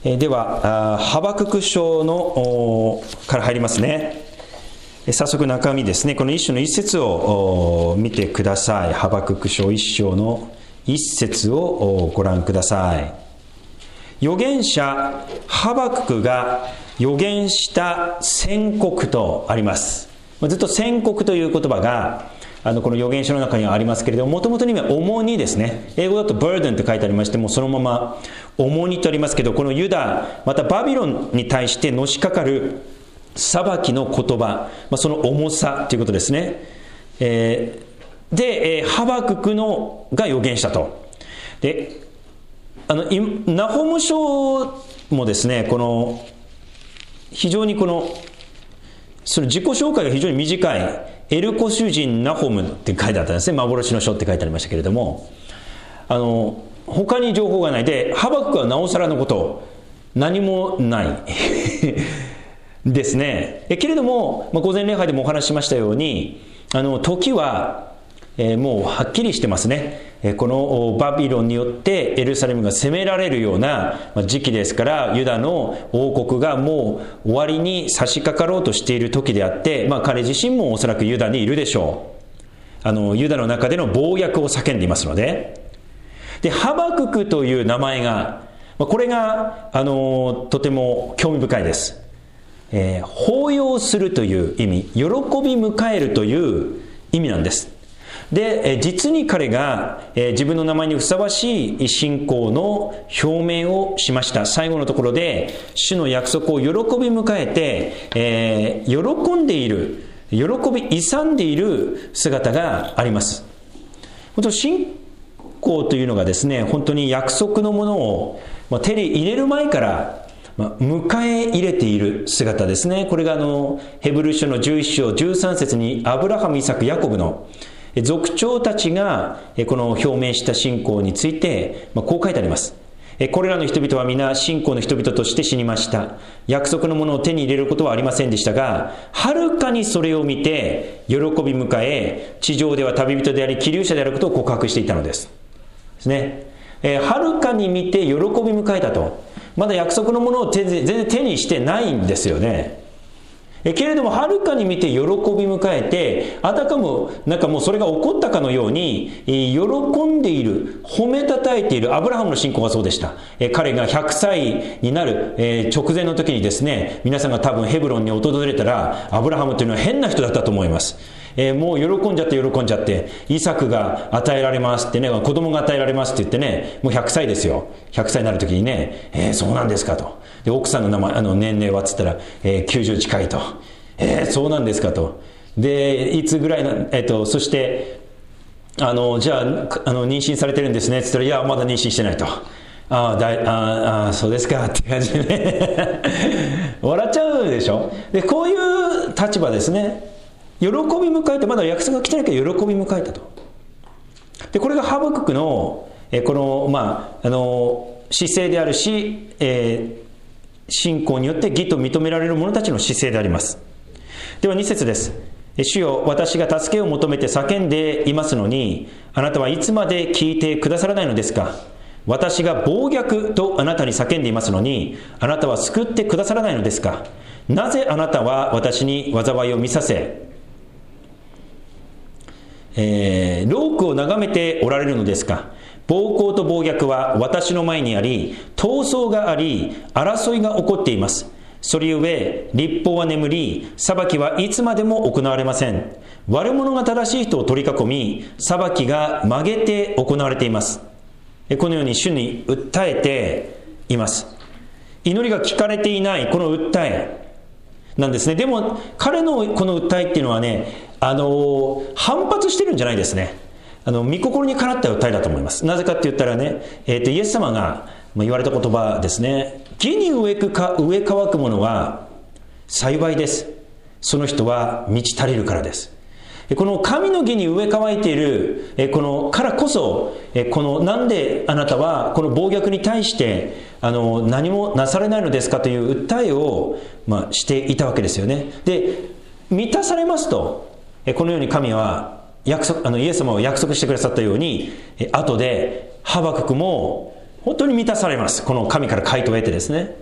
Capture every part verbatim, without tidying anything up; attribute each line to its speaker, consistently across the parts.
Speaker 1: えー、ではハバクク書のから入りますね。早速中身ですね。この一章の一節を見てください。ハバクク書一章の一節をご覧ください。預言者ハバククが預言した宣告とあります。ずっと宣告という言葉があのこの預言書の中にはありますけれども、もともとの意味は重荷ですね。英語だと burden って書いてありましても、そのまま重荷とありますけど、このユダまたバビロンに対してのしかかる裁きの言葉、まあ、その重さということですね。えー、で、えー、ハバククのが預言したと。で、あのナホム書もですね、この非常にこのその自己紹介が非常に短いエルコシュ人ナホムって書いてあったんですね。幻の書って書いてありましたけれども、あの他に情報がないで、ハバククはなおさらのこと何もないですね。えけれども、まあ、午前礼拝でもお話ししましたように、あの時は、えー、もうはっきりしてますね。えー、このバビロンによってエルサレムが攻められるような時期ですから、ユダの王国がもう終わりに差し掛かろうとしている時であって、まあ、彼自身もおそらくユダにいるでしょう。あのユダの中での暴虐を叫んでいますので、でハバククという名前が、これがあのとても興味深いです。えー、抱擁するという意味、喜び迎えるという意味なんです。で、実に彼が、えー、自分の名前にふさわしい信仰の表明をしました。最後のところで主の約束を喜び迎えて、えー、喜んでいる、喜び勇んでいる姿があります。本当信仰というのがですね、本当に約束のものを、まあ、手に入れる前からまあ、迎え入れている姿ですね。これがあのヘブル書のじゅういっ章じゅうさん節にアブラハム、イサク、ヤコブの族長たちがこの表明した信仰について、まあ、こう書いてあります。これらの人々は皆信仰の人々として死にました。約束のものを手に入れることはありませんでしたが、はるかにそれを見て喜び迎え、地上では旅人であり寄留者であることを告白していたのですですね。えー、はるかに見て喜び迎えたと。まだ約束のものを全然、全然手にしてないんですよね。えけれどもはるかに見て喜び迎えて、あたかもなんかもうそれが起こったかのように、えー、喜んでいる、褒めたたえている。アブラハムの信仰がそうでした。えー、彼がひゃくさいになる、えー、直前の時にですね、皆さんが多分ヘブロンに訪れたら、アブラハムというのは変な人だったと思います。えー、もう喜んじゃって喜んじゃってイサクが与えられますってね、子供が与えられますって言ってね、もうひゃくさいですよ。ひゃくさいになる時にね、えー、そうなんですかと。で奥さんの名前あの年齢はっつったら、えー、きゅうじゅう近いと。えー、そうなんですかと。でいつぐらいな、えー、とそしてあのじゃあ、あの妊娠されてるんですねって言ったら、いやまだ妊娠してないと。あだいああそうですかって感じでね笑っちゃうでしょ。でこういう立場ですね。喜び迎えて、まだ約束が来てないけど喜び迎えたと。でこれがハバククのえこのまああの姿勢であるし、えー、信仰によって義と認められる者たちの姿勢であります。ではに節です。主よ、私が助けを求めて叫んでいますのに、あなたはいつまで聞いてくださらないのですか。私が暴虐とあなたに叫んでいますのに、あなたは救ってくださらないのですか。なぜあなたは私に災いを見させ、えー、労苦を眺めておられるのですか。暴行と暴虐は私の前にあり、闘争があり、争いが起こっています。それゆえ律法は眠り、裁きはいつまでも行われません。悪者が正しい人を取り囲み、裁きが曲げて行われています。このように主に訴えています。祈りが聞かれていないこの訴えなんですね。でも彼のこの訴えっていうのはね、あの反発してるんじゃないですね。あの御心にかなった訴えだと思います。なぜかって言ったらね、えー、とイエス様が言われた言葉ですね。義に植えくか植え乾くものは幸いです。その人は満ち足りるからです。この神の義に植え乾いているこのからこそ、このなんであなたはこの暴虐に対してあの何もなされないのですかという訴えを、まあ、していたわけですよね。で満たされますと、このように神は約束あのイエス様は約束してくださったように、後でハバククも本当に満たされます。この神から回答を得てですね。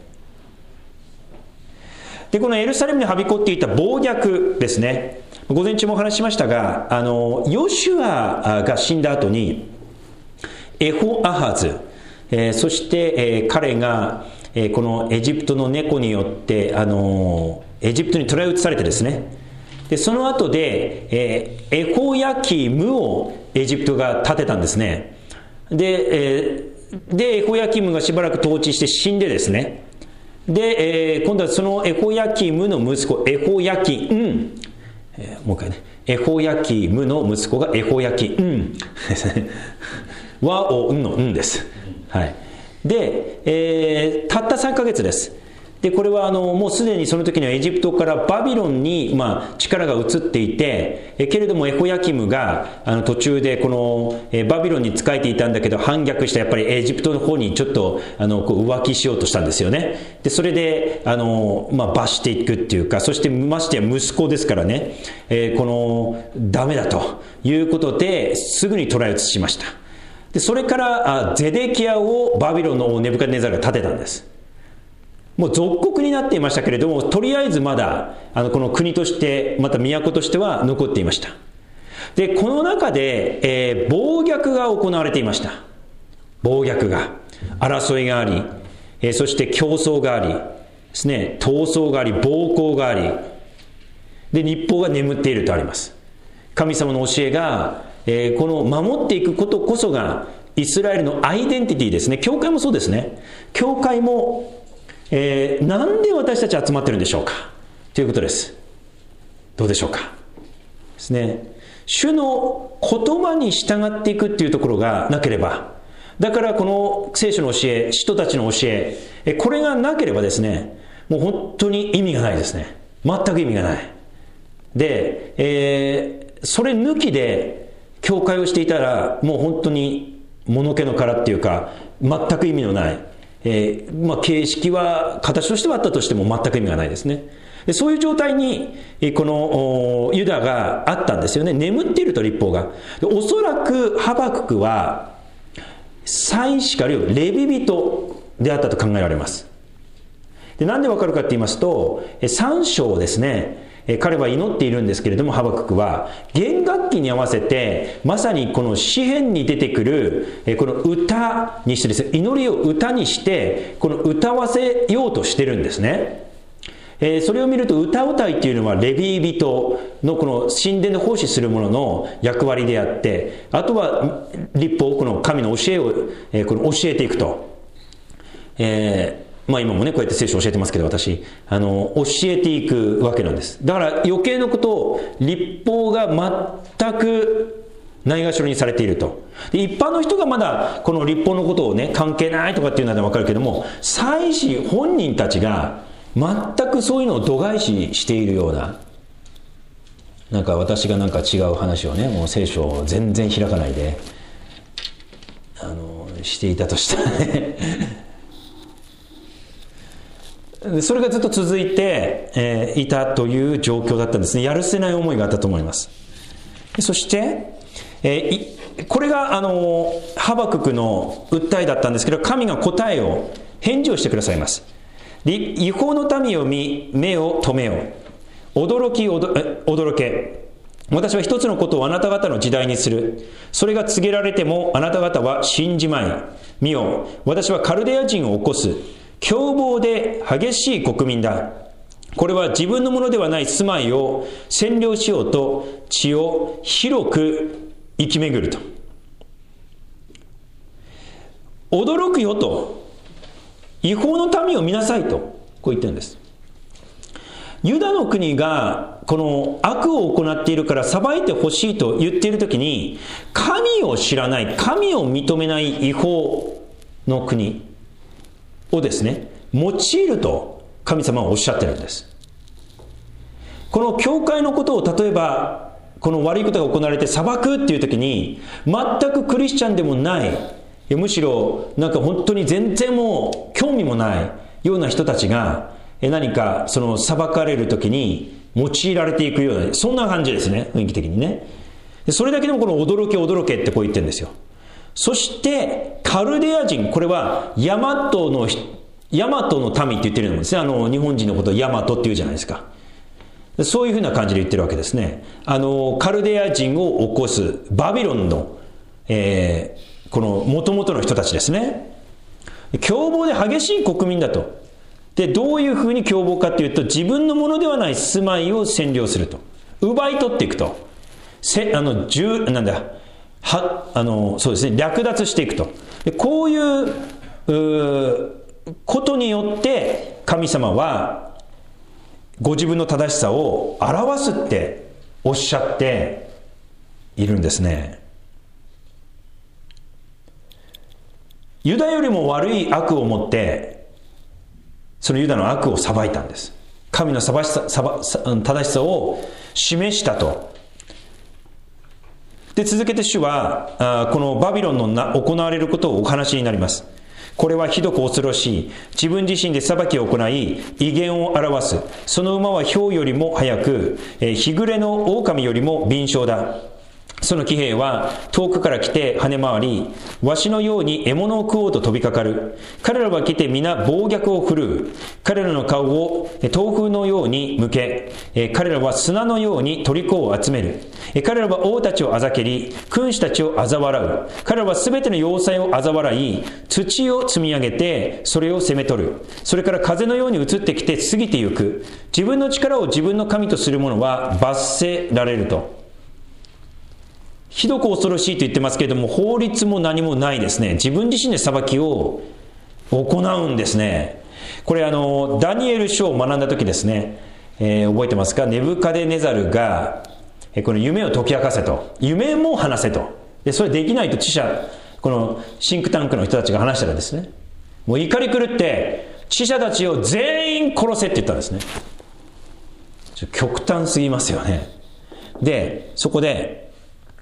Speaker 1: で、このエルサレムにはびこっていた暴虐ですね。午前中もお話ししましたが、あのヨシュアが死んだ後にエホアハズ、えー、そして、えー、彼が、えー、このエジプトの猫によってあのエジプトに捕らえ移されてですね、でその後で、えー、エホヤキムをエジプトが建てたんですね。で、えー、でエホヤキムがしばらく統治して死んでですね、で、えー、今度はそのエホヤキムの息子エホヤキン、えー、もう一回ね、エホヤキムの息子がエホヤキンですね。和をんのんです。はい。で、えー、たったさんかげつです。で、これはあのもうすでにその時にはエジプトからバビロンに、まあ、力が移っていて、えけれどもエホヤキムがあの途中でこの、えバビロンに仕えていたんだけど反逆してやっぱりエジプトの方にちょっとあのこう浮気しようとしたんですよね。でそれであの、まあ、罰していくっていうか、そしてましてや息子ですからね、えー、このダメだということですぐに捕らえ移しました。でそれからあゼデキヤをバビロンの王ネブカデネザルが建てたんです。もう属国になっていましたけれども、とりあえずまだあのこの国としてまた都としては残っていました。でこの中で、えー、暴虐が行われていました。暴虐が争いがあり、えー、そして競争がありですね、闘争があり、暴行がありで日報が眠っているとあります。神様の教えが、えー、この守っていくことこそがイスラエルのアイデンティティですね。教会もそうですね。教会もえー、なんで私たち集まってるんでしょうかということです。どうでしょうかですね。主の言葉に従っていくっていうところがなければ、だからこの聖書の教え、使徒たちの教え、これがなければですね、もう本当に意味がないですね。全く意味がない。で、えー、それ抜きで教会をしていたら、もう本当に物気の殻っていうか、全く意味のない、えーまあ、形式は形としてはあったとしても全く意味がないですね。でそういう状態にこのユダがあったんですよね。眠っていると律法が。でおそらくハバククは祭司かあるいはレビ人であったと考えられます。でなんでわかるかと言いますと、さん章ですね、彼は祈っているんですけれども、ハバククは弦楽器に合わせてまさにこの詩篇に出てくるこの歌にしてですね、祈りを歌にしてこの歌わせようとしてるんですね。それを見ると歌うたいっていうのはレビ人のこの神殿で奉仕する者の役割であって、あとは律法、この神の教えをこの教えていくと、えーまあ今もねこうやって聖書を教えてますけど、私あの教えていくわけなんです。だから余計なことを律法が全くないがしろにされていると。で一般の人がまだこの律法のことをね関係ないとかっていうのは分かるけども、祭司本人たちが全くそういうのを度外視しているような、なんか私がなんか違う話をね、もう聖書を全然開かないであのしていたとしたらねそれがずっと続いて、えー、いたという状況だったんですね。やるせない思いがあったと思います。そして、えー、これがあのハバククの訴えだったんですけど、神が答えを返事をしてくださいます。違法の民を見、目を留めよう。驚き驚け。私は一つのことをあなた方の時代にする。それが告げられてもあなた方は信じまい。見よ、私はカルデア人を起こす。凶暴で激しい国民だ。これは自分のものではない住まいを占領しようと地を広く生き巡ると。驚くよと。違法の民を見なさいとこう言ってるんです。ユダの国がこの悪を行っているから裁いてほしいと言っているときに、神を知らない、神を認めない違法の国をですね用いると神様はおっしゃってるんです。この教会のことを例えばこの悪いことが行われて裁くっていう時に、全くクリスチャンでもない、むしろなんか本当に全然もう興味もないような人たちが何かその裁かれる時に用いられていくような、そんな感じですね、雰囲気的にね。それだけでもこの驚け驚けってこう言ってるんですよ。 そしてカルデア人、これはヤマトのヤマトの民って言ってるんですね。あの日本人のことをヤマトって言うじゃないですか。そういうふうな感じで言ってるわけですね。あのカルデア人を起こすバビロンの、えー、この元々の人たちですね。凶暴で激しい国民だと。でどういうふうに凶暴かというと、自分のものではない住まいを占領すると、奪い取っていくと、せあのじゅうなんだはあのそうですね、略奪していくと。でこういううことによって神様はご自分の正しさを表すっておっしゃっているんですね。ユダよりも悪い悪を持ってそのユダの悪を裁いたんです。神の正しさ、正しさを示したと。で続けて主はこのバビロンのな行われることをお話になります。これはひどく恐ろしい。自分自身で裁きを行い威厳を表す。その馬は豹よりも速く、日暮れの狼よりも敏捷だ。その騎兵は遠くから来て跳ね回り、わしのように獲物を食おうと飛びかかる。彼らは来て皆暴虐を振るう。彼らの顔を豆腐のように向け、彼らは砂のように虜を集める。彼らは王たちをあざけり、君主たちを嘲笑う。彼らはすべての要塞を嘲笑い、土を積み上げてそれを攻め取る。それから風のように移ってきて過ぎてゆく。自分の力を自分の神とする者は罰せられると。ひどく恐ろしいと言ってますけれども、法律も何もないですね。自分自身で裁きを行うんですね。これあのダニエル書を学んだ時ですね、えー、覚えてますか。ネブカデネザルがこの夢を解き明かせと、夢も話せと。でそれできないと知者、このシンクタンクの人たちが話したらですね、もう怒り狂って知者たちを全員殺せって言ったんですね。ちょっと極端すぎますよね。でそこで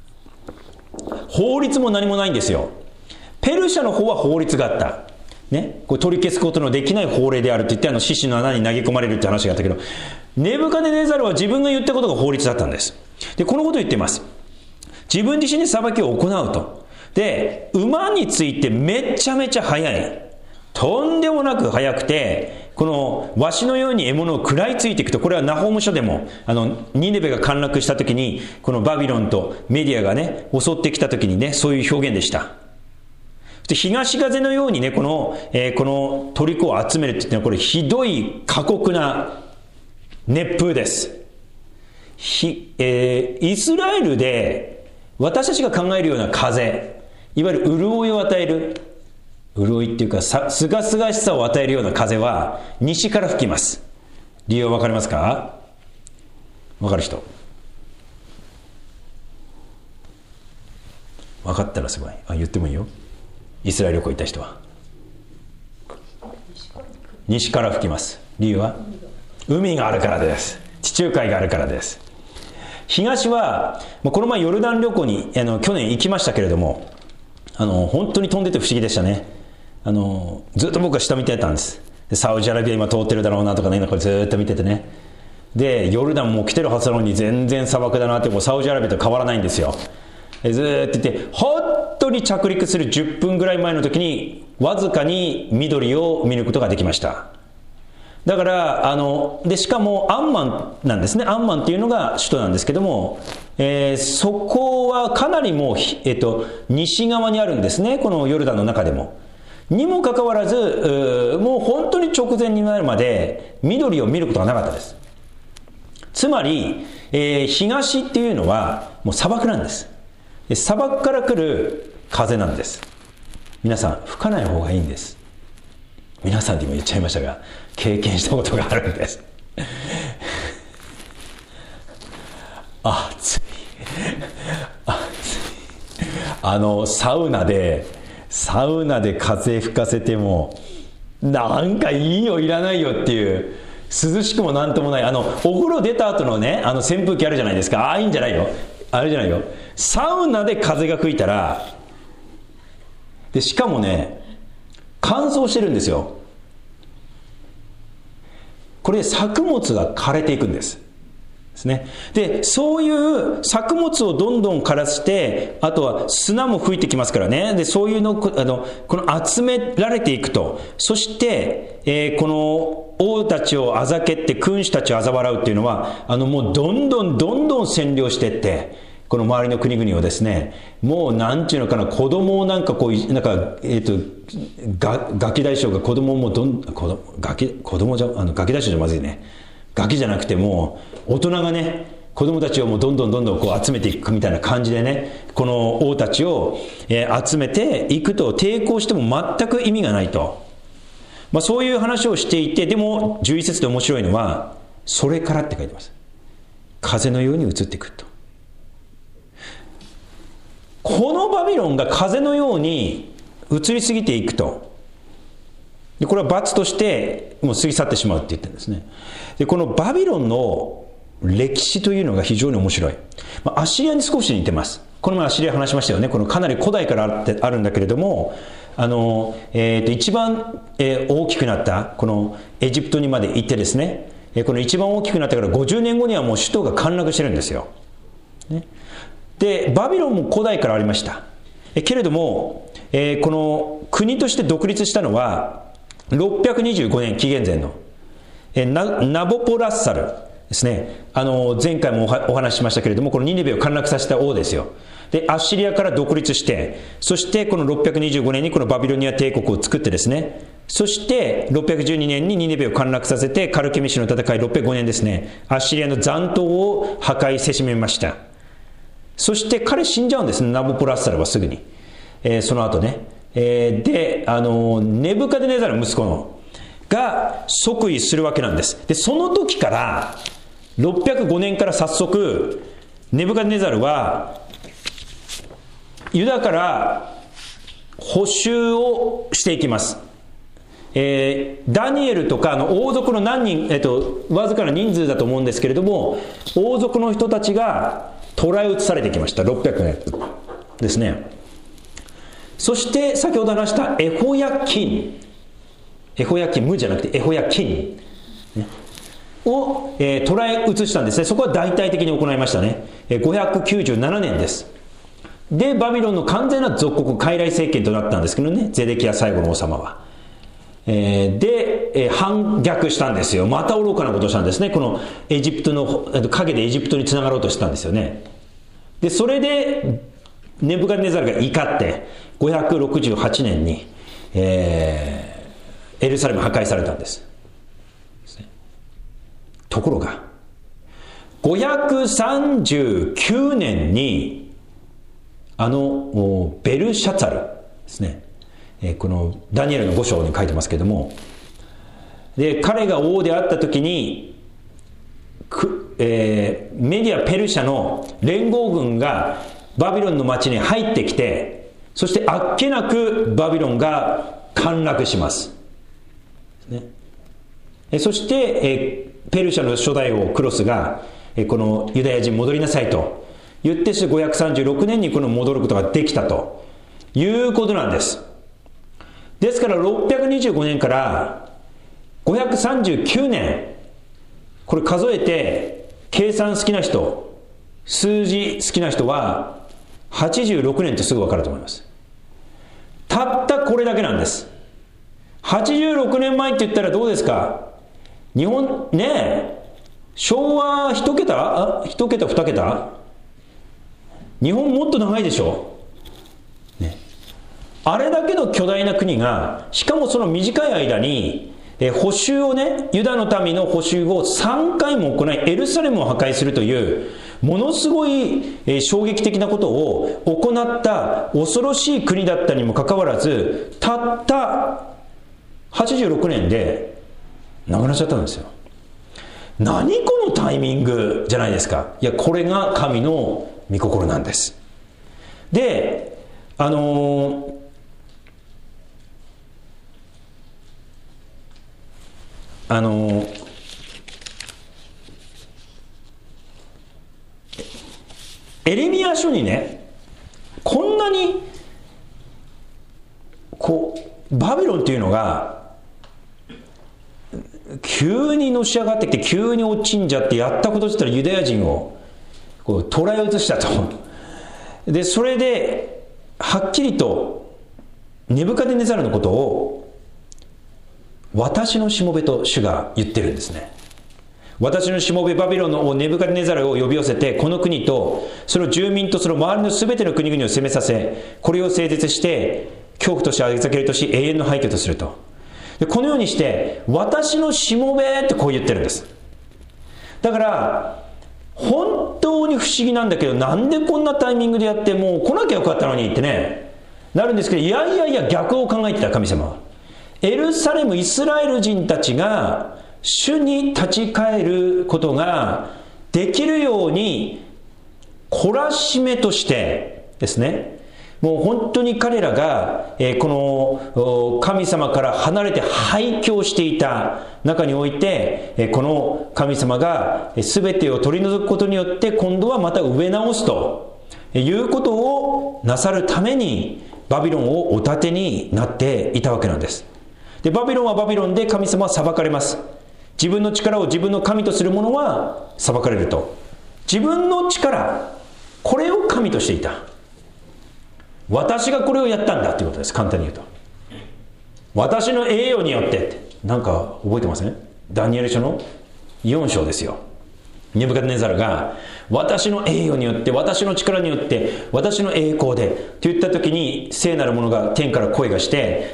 Speaker 1: 法律も何もないんですよ。ペルシャの方は法律があった、ね、これ取り消すことのできない法令であるって言って、あの獅子の穴に投げ込まれるって話があったけど、ネブカデネザルは自分が言ったことが法律だったんです。でこのことを言っています。自分自身で裁きを行うと。で馬についてめちゃめちゃ速い、とんでもなく速くて、このワシのように獲物を食らいついていくと。これはナホーム書でも、あのニネベが陥落した時にこのバビロンとメディアがね襲ってきた時にね、そういう表現でした。で東風のようにね、この、えー、この虜を集めるっていうのは、これひどい過酷な熱風です。ひ、えー、イスラエルで私たちが考えるような風、いわゆる潤いを与える、潤いっていうかすがすがしさを与えるような風は西から吹きます。理由は分かりますか？分かる人？分かったらすごい。あ、言ってもいいよ。イスラエル旅行行った人は西から吹きます。理由は海があるからです。地中海があるからです。東はこの前ヨルダン旅行にあの去年行きましたけれども、あの本当に飛んでて不思議でしたね。あのずっと僕は下見てたんです。でサウジアラビア今通ってるだろうなとかね、なんかずっと見ててね。でヨルダンも来てるはずなのに全然砂漠だなって、もうサウジアラビアと変わらないんですよ。でずっといて、本当に着陸するじゅっぷんぐらい前の時にわずかに緑を見ることができました。だからあのでしかもアンマンなんですね。アンマンっていうのが首都なんですけども、えー、そこはかなりもう、えー、と西側にあるんですね。このヨルダンの中でもにもかかわらず、もう本当に直前になるまで緑を見ることがなかったです。つまり、えー、東っていうのはもう砂漠なんです。砂漠から来る風なんです。皆さん吹かない方がいいんです。皆さんにも言っちゃいましたが、経験したことがあるんです暑い暑い。あのサウナでサウナで風吹かせてもなんかいいよいらないよっていう、涼しくもなんともない、あのお風呂出た後のね、あの扇風機あるじゃないですか。ああいいんじゃないよ、あれじゃないよ。サウナで風が吹いたら、でしかもね乾燥してるんですよ。これ作物が枯れていくんです。 ですね。で、そういう作物をどんどん枯らして、あとは砂も吹いてきますからね。で、そういうの、あの、この集められていくと。そして、えー、この王たちをあざけって君主たちを嘲笑うっていうのは、あの、もうどんどんどんどん占領していって、この周りの国々をですね、もうなんていうのかな、子供をなんかこう、なんか、えっと、がガキ大将が子供をもうどん、子供、ガキ、子供じゃ、あの、ガキ大将じゃまずいね。ガキじゃなくてもう大人がね、子供たちをもうどんどんどんどんこう集めていくみたいな感じでね、この王たちを、えー、集めていくと、抵抗しても全く意味がないと、まあ、そういう話をしていて、でもじゅういち節で面白いのは、それからって書いてます。風のように移っていくと。このバビロンが風のように移り過ぎていくと。でこれは罰としてもう過ぎ去ってしまうって言ってるんですね。でこのバビロンの歴史というのが非常に面白い。まあ、アッシリアに少し似てます。この前アッシリア話しましたよね。このかなり古代からあってあるんだけれども、あの、えー、と一番、えー、大きくなったこのエジプトにまで行ってですね、えー、この一番大きくなってからごじゅうねんごにはもう首都が陥落してるんですよ、ね、でバビロンも古代からありました。えけれども、えー、この国として独立したのはろっぴゃくにじゅうごねん紀元前の、えー、ナ, ナボポラッサルですね。あの前回も お, お話ししましたけれども、このニネベを陥落させた王ですよ。でアッシリアから独立して、そしてこのろっぴゃくにじゅうごねんにこのバビロニア帝国を作ってですね、そしてろっぴゃくじゅうにねんにニネベを陥落させて、カルケミシの戦いろっぴゃくごねんですね、アッシリアの残党を破壊せしめました。そして彼死んじゃうんですね、ナボポラッサルはすぐに、えー、その後ね、えー、であのネブカデネザル息子のが即位するわけなんです。でその時からろっぴゃくごねんから早速ネブカデネザルはユダから補修をしていきます。えー、ダニエルとかの王族の何人、えっと、わずかな人数だと思うんですけれども、王族の人たちが捕らえ移されてきました。ろっぴゃくねんですね。そして先ほど話したエホヤキン、エホヤキムじゃなくてエホヤキン、ね、を、えー、捕らえ移したんですね。そこは大々的に行いましたね。えー、ごひゃくきゅうじゅうななねんです。でバビロンの完全な属国傀儡政権となったんですけどね、ゼデキヤ最後の王様は、えー、で、えー、反逆したんですよ。また愚かなことをしたんですね。このエジプトの影でエジプトにつながろうとしたんですよね。でそれでネブカデネザルが怒ってごひゃくろくじゅうはちねんに、えー、エルサレム破壊されたんです。ところがごひゃくさんじゅうきゅうねんにあのベルシャツァルですね、えー、このダニエルのご章に書いてますけれども、で彼が王であった時にく、えー、メディアペルシャの連合軍がバビロンの町に入ってきて、そしてあっけなくバビロンが陥落します、ね、えそして、えー、ペルシャの初代王クロスが、えー、このユダヤ人戻りなさいと言って、ごひゃくさんじゅうろくねんにこの戻ることができたということなんです。ですからろっぴゃくにじゅうごねんからごひゃくさんじゅうきゅうねん、これ数えて計算好きな人、数字好きな人ははちじゅうろくねんとすぐ分かると思います。たったこれだけなんです。はちじゅうろくねんまえって言ったらどうですか。日本ねえ、昭和一桁、一桁二桁、日本もっと長いでしょ、ね、あれだけの巨大な国が、しかもその短い間にえ補修をね、ユダの民の補修をさんかいも行い、エルサレムを破壊するというものすごい、えー、衝撃的なことを行った恐ろしい国だったにもかかわらず、たったはちじゅうろくねんでなくなっちゃったんですよ。何このタイミングじゃないですか。いや、これが神の御心なんです。で、あのーあのエレミヤ書にね、こんなにこうバビロンっていうのが急にのし上がってきて急に落ちんじゃって、やったことって言ったらユダヤ人をこう捉え移したと。でそれではっきりとネブカデネザルのことを私のしもべと主が言ってるんですね。私のしもべバビロンの王ネブカデネザルを呼び寄せて、この国とその住民とその周りのすべての国々を攻めさせ、これを整絶して恐怖としてあげざけるとし、永遠の廃墟とすると。でこのようにして私のしもべってこう言ってるんです。だから本当に不思議なんだけど、なんでこんなタイミングでやってもう来なきゃよかったのにってねなるんですけど、いやいやいや逆を考えてた神様は、エルサレムイスラエル人たちが主に立ち返ることができるように懲らしめとしてですね、もう本当に彼らが、えー、この神様から離れて廃墟していた中において、えー、この神様が全てを取り除くことによって今度はまた植え直すということをなさるためにバビロンをお立てになっていたわけなんです。でバビロンはバビロンで神様は裁かれます。自分の力を自分の神とする者は裁かれると。自分の力、これを神としていた。私がこれをやったんだということです。簡単に言うと、私の栄誉によってって、なんか覚えてません？ダニエル書のよん章ですよ。ネブカデネザルが私の栄誉によって、私の力によって、私の栄光でと言った時に、聖なるものが天から声がして、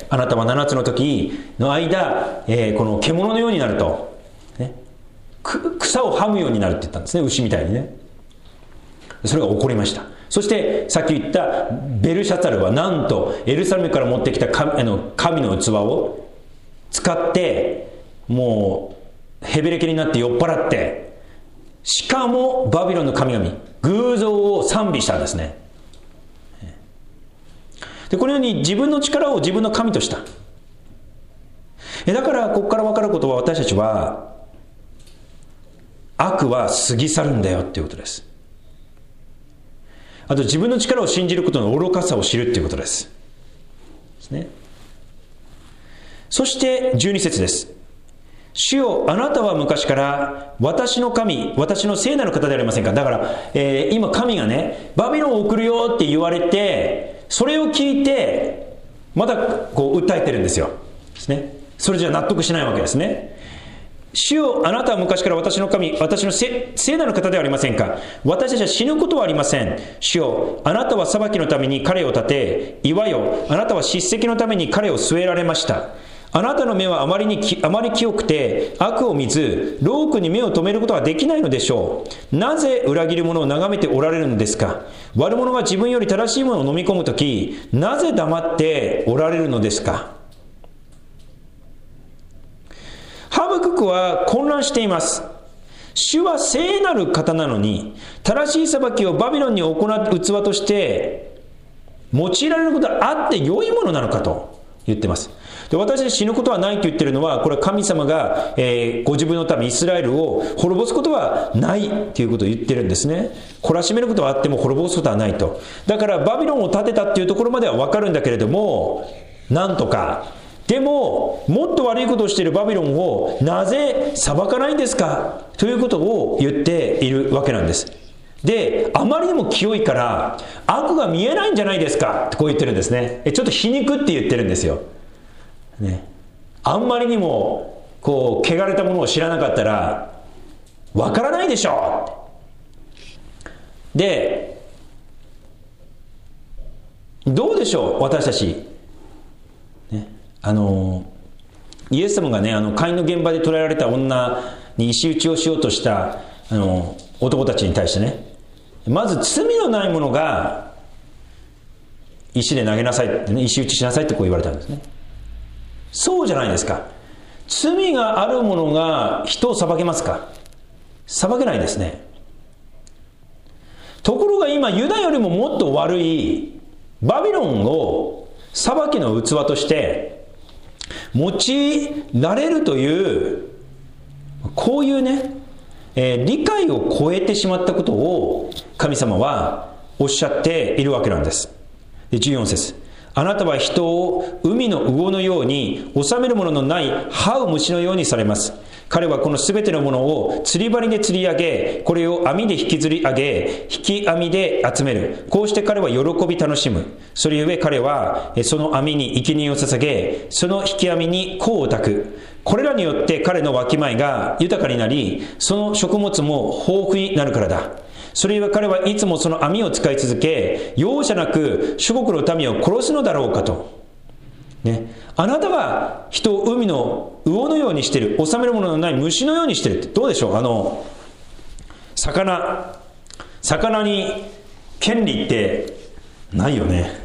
Speaker 1: あなたはななつの時の間、えー、この獣のようになると、ね、草をはむようになるって言ったんですね。牛みたいにね。それが起こりました。そしてさっき言ったベルシャツァルはなんとエルサレムから持ってきた神 の, 神の器を使って、もうヘベレケになって酔っ払って、しかもバビロンの神々偶像を賛美したんですね。でこのように自分の力を自分の神とした。だからここから分かることは、私たちは悪は過ぎ去るんだよっていうことです。あと自分の力を信じることの愚かさを知るっていうことです。ですね。そしてじゅうに節です。主よ、あなたは昔から私の神、私の聖なる方ではありませんか。だから、えー、今神がね、バビロンを送るよって言われて、それを聞いてまたこう訴えてるんですよ。ですね。それじゃ納得しないわけですね。主よ、あなたは昔から私の神、私の聖なる方ではありませんか。私たちは死ぬことはありません。主よ、あなたは裁きのために彼を立て、岩よ、あなたは叱責のために彼を据えられました。あなたの目はあまりにきあまり清くて、悪を見ず労苦に目を留めることはできないのでしょう。なぜ裏切る者を眺めておられるのですか。悪者が自分より正しいものを飲み込むとき、なぜ黙っておられるのですか。ハバククは混乱しています。主は聖なる方なのに、正しい裁きをバビロンに行う器として用いられることはあって良いものなのかと言ってます。で、私たち死ぬことはないと言ってるのは、これは神様が、えー、ご自分の民イスラエルを滅ぼすことはないということを言ってるんですね。懲らしめることはあっても滅ぼすことはないと。だからバビロンを建てたっていうところまでは分かるんだけれども、なんとかでももっと悪いことをしているバビロンをなぜ裁かないんですかということを言っているわけなんです。で、あまりにも清いから悪が見えないんじゃないですかってこう言ってるんですね。ちょっと皮肉って言ってるんですよ、ね、あんまりにもこう汚れたものを知らなかったらわからないでしょう。で、どうでしょう、私たち、ね、あのイエス様がね、あの会員の現場で捕らえられた女に石打ちをしようとしたあの男たちに対してね、まず罪のない者が石で投げなさいってね、石打ちしなさいってこう言われたんですね。そうじゃないですか。罪がある者が人を裁けますか。裁けないですね。ところが今ユダよりももっと悪いバビロンを裁きの器として用いられるというこういうね、えー、理解を超えてしまったことを神様はおっしゃっているわけなんです。でじゅうよん節、 あなたは人を海の魚のように、収めるもののない這う虫のようにされます。彼はこのすべてのものを釣り針で釣り上げ、これを網で引きずり上げ、引き網で集める。こうして彼は喜び楽しむ。それゆえ彼はその網に生贄を捧げ、その引き網に香を焚く。これらによって彼のわきまえが豊かになり、その食物も豊富になるからだ。それゆえ彼はいつもその網を使い続け、容赦なく諸国の民を殺すのだろうかと。ね、あなたが人を海の魚のようにしている、収めるもののない虫のようにしているってどうでしょう。あの魚魚に権利ってないよね。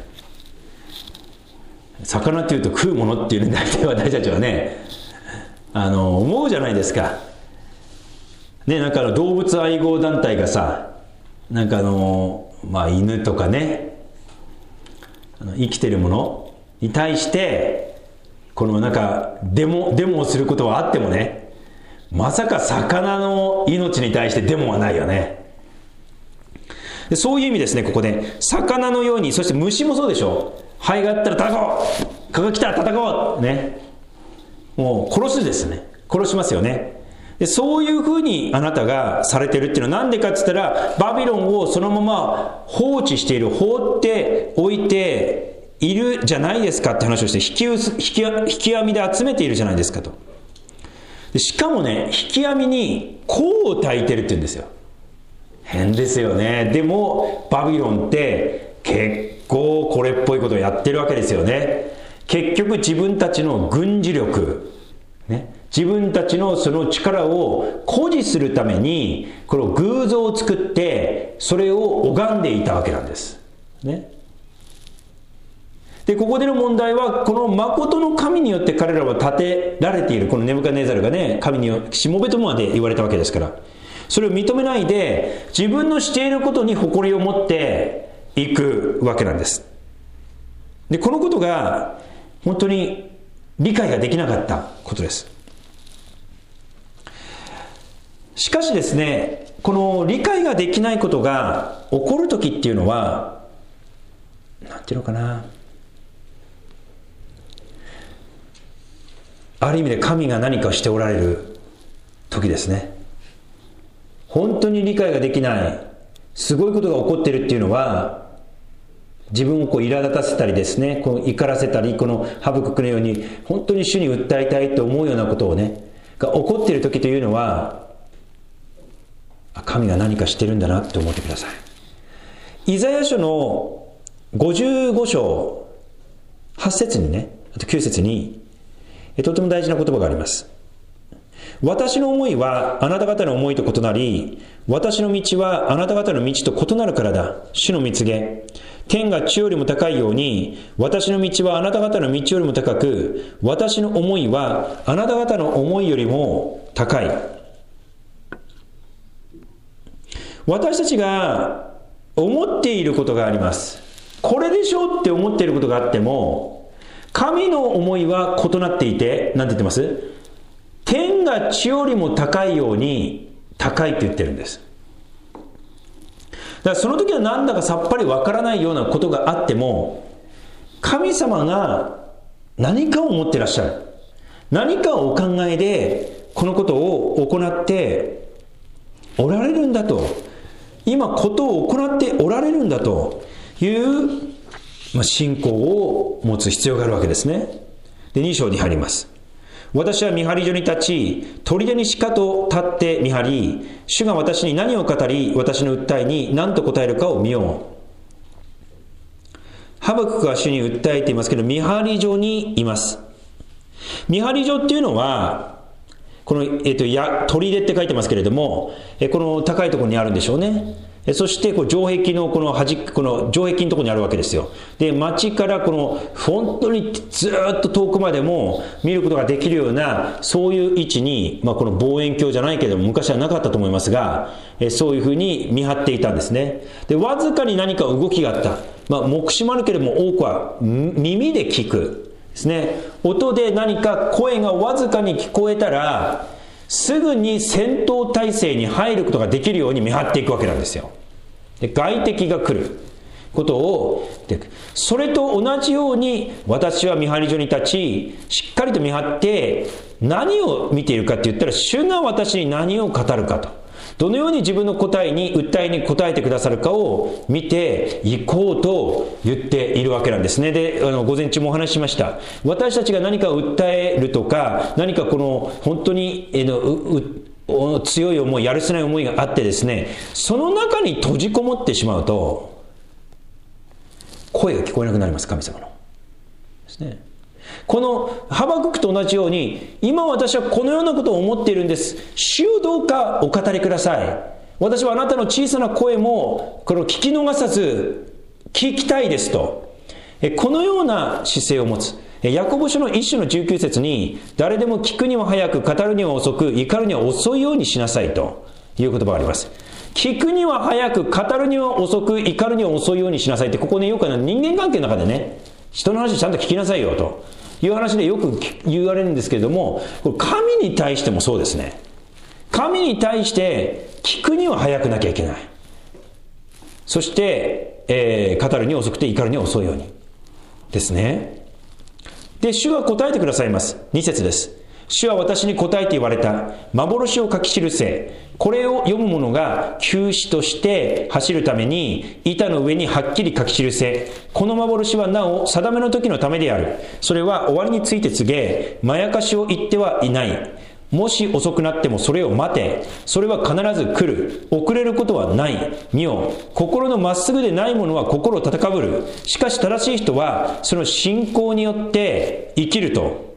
Speaker 1: 魚っていうと食うものっていうね、大体私たちはねあの思うじゃないですかね。なんかあの動物愛護団体がさ、なんかあのまあ犬とかね、あの生きてるものに対してこのなんかデモデモをすることはあってもね、まさか魚の命に対してデモはないよね。でそういう意味ですね。ここで魚のように、そして虫もそうでしょ。ハエがあったら戦おう、蚊が来たら戦おうね、もう殺すですね、殺しますよね。でそういうふうにあなたがされてるっていうのは何でかって言ったら、バビロンをそのまま放置している、放っておいているじゃないですかって話をして、引き引き引き網で集めているじゃないですかと。でしかもね、引き網に香を焚いてるって言うんですよ。変ですよね。でもバビロンって結構これっぽいことをやってるわけですよね。結局自分たちの軍事力、ね、自分たちのその力を誇示するためにこの偶像を作ってそれを拝んでいたわけなんですね。でここでの問題は、この誠の神によって彼らは建てられている、このネブカネザルがね、神によしもべとまで言われたわけですから、それを認めないで自分のしていることに誇りを持っていくわけなんです。でこのことが本当に理解ができなかったことです。しかしですね、この理解ができないことが起こるときっていうのは、なんていうのかな、ある意味で神が何かしておられる時ですね。本当に理解ができないすごいことが起こっているっていうのは、自分をこう苛立たせたりですね、こう怒らせたり、このハバククのように本当に主に訴えたいと思うようなことをねが起こっている時というのは、神が何かしてるんだなって思ってください。イザヤ書のごじゅうご章はち節にね、あときゅう節にとても大事な言葉があります。私の思いはあなた方の思いと異なり、私の道はあなた方の道と異なるからだ。主の蜜げ、天が地よりも高いように、私の道はあなた方の道よりも高く、私の思いはあなた方の思いよりも高い。私たちが思っていることがあります。これでしょうって思っていることがあっても、神の思いは異なっていて、何て言ってます？天が地よりも高いように高いって言ってるんです。だからその時はなんだかさっぱりわからないようなことがあっても、神様が何かを思ってらっしゃる、何かをお考えでこのことを行っておられるんだと、今ことを行っておられるんだという、まあ、信仰を持つ必要があるわけですね。でに章に入ります。私は見張り所に立ち、砦にしかと立って見張り、主が私に何を語り、私の訴えに何と答えるかを見よう。ハバククは主に訴えていますけど、見張り所にいます。見張り所っていうのは、この、えっと、や砦って書いてますけれども、えこの高いところにあるんでしょうね。そしてこう城壁のこの端この城壁のところにあるわけですよ。で町からこの本当にずっと遠くまでも見ることができるような、そういう位置に、まあ、この望遠鏡じゃないけれども昔はなかったと思いますが、えそういうふうに見張っていたんですね。でわずかに何か動きがあった、まあ、目視もあるけれども多くは耳で聞くですね。音で何か声がわずかに聞こえたら、すぐに戦闘態勢に入ることができるように見張っていくわけなんですよ。で外敵が来る、 ことを言っていく。それと同じように私は見張り所に立ち、しっかりと見張って何を見ているかって言ったら、主が私に何を語るかと、どのように自分の答えに訴えに答えてくださるかを見ていこうと言っているわけなんですね。で、あの午前中もお話ししました。私たちが何かを訴えるとか、何かこの本当にえのうう強い思い、やるせない思いがあってですね、その中に閉じこもってしまうと声が聞こえなくなります。神様のですね。このハバククと同じように、今私はこのようなことを思っているんです。主をどうかお語りください。私はあなたの小さな声もこれを聞き逃さず聞きたいですと、このような姿勢を持つ。ヤコブ書の一章のじゅうきゅう節に、誰でも聞くには早く、語るには遅く、怒るには遅いようにしなさいという言葉があります。聞くには早く、語るには遅く、怒るには遅いようにしなさいって、ここね、よく人間関係の中でね、人の話ちゃんと聞きなさいよという話でよく言われるんですけれども、これ神に対してもそうですね。神に対して聞くには早くなきゃいけない。そして、えー、語るには遅くて、怒るには遅いようにですね。で、主は答えてくださいます。に節です。主は私に答えて言われた。幻を書き記せ。これを読む者が救死として走るために、板の上にはっきり書き記せ。この幻はなお定めの時のためである。それは終わりについて告げ、まやかしを言ってはいない。もし遅くなってもそれを待て。それは必ず来る。遅れることはない。見よ。心のまっすぐでない者は心を高ぶる。しかし正しい人はその信仰によって生きると。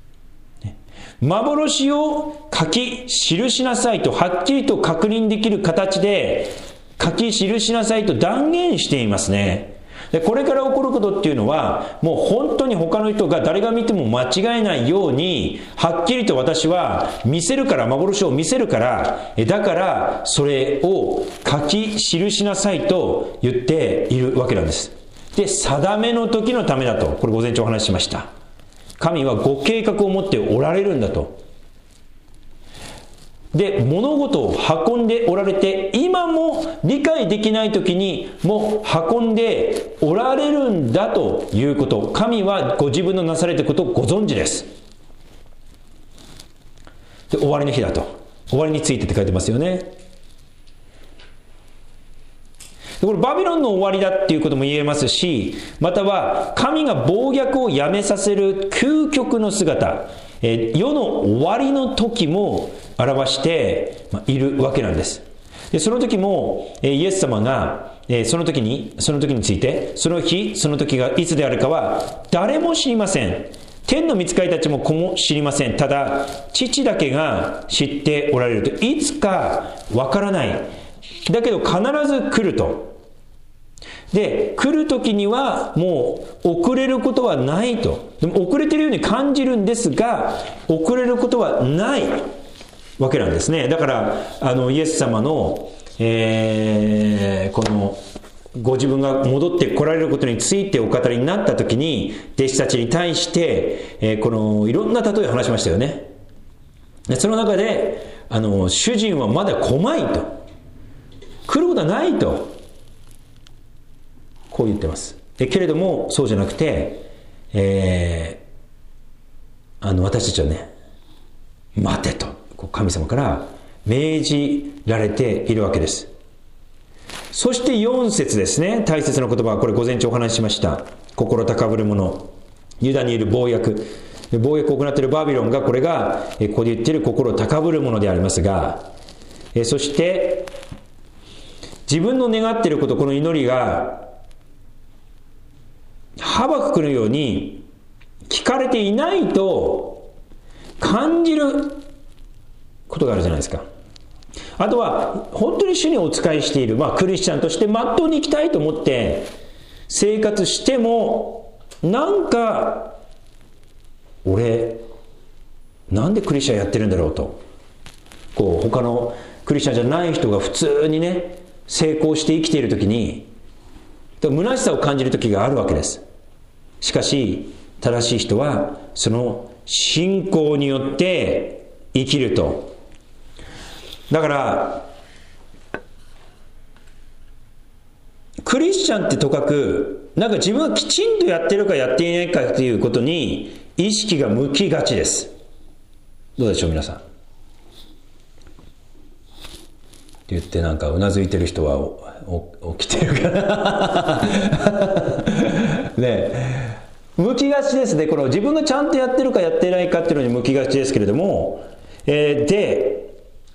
Speaker 1: 幻を書き記しなさいと、はっきりと確認できる形で書き記しなさいと断言していますね。で、これから起こることっていうのは、もう本当に他の人が誰が見ても間違えないように、はっきりと私は見せるから、幻を見せるから、だからそれを書き記しなさいと言っているわけなんです。で、定めの時のためだと、これ午前中お話ししました。神はご計画を持っておられるんだと。で、物事を運んでおられて、今も理解できない時にも運んでおられるんだということ。神はご自分のなされていることをご存知です。で、終わりの日だと。終わりについてって書いてますよね。これバビロンの終わりだっていうことも言えますし、または神が暴虐をやめさせる究極の姿、え世の終わりの時も表しているわけなんです。で、その時もイエス様がその時にその時について、その日その時がいつであるかは誰も知りません。天の御使いたちも子も知りません。ただ父だけが知っておられると。いつかわからない。だけど必ず来ると。で、来る時にはもう遅れることはないと。でも遅れているように感じるんですが、遅れることはないわけなんですね。だからあのイエス様の、えー、このご自分が戻って来られることについてお語りになった時に、弟子たちに対して、えー、このいろんな例えを話しましたよね。で、その中であの主人はまだ来まいと、来ることはないとこう言ってます。えけれどもそうじゃなくて、えー、あの私たちはね、待てと神様から命じられているわけです。そしてよん節ですね。大切な言葉はこれ午前中お話ししました。心高ぶる者、ユダにいる暴虐、暴虐を行っているバビロンが、これがここで言っている心高ぶる者でありますが、そして自分の願っていること、この祈りがハバククのように聞かれていないと感じることがあるじゃないですか。あとは本当に主にお仕えしている、まあ、クリスチャンとしてまっとうに生きたいと思って生活しても、なんか俺なんでクリスチャンやってるんだろうと、こう他のクリスチャンじゃない人が普通にね成功して生きているときに虚しさを感じるときがあるわけです。しかし正しい人はその信仰によって生きると。だからクリスチャンってとかくなんか自分はきちんとやってるかやっていないかということに意識が向きがちです。どうでしょう皆さん。って言ってなんかうなずいてる人はおお起きてるからねえ、向きがちですね。この自分がちゃんとやってるかやっていないかっていうのに向きがちですけれども、えー、で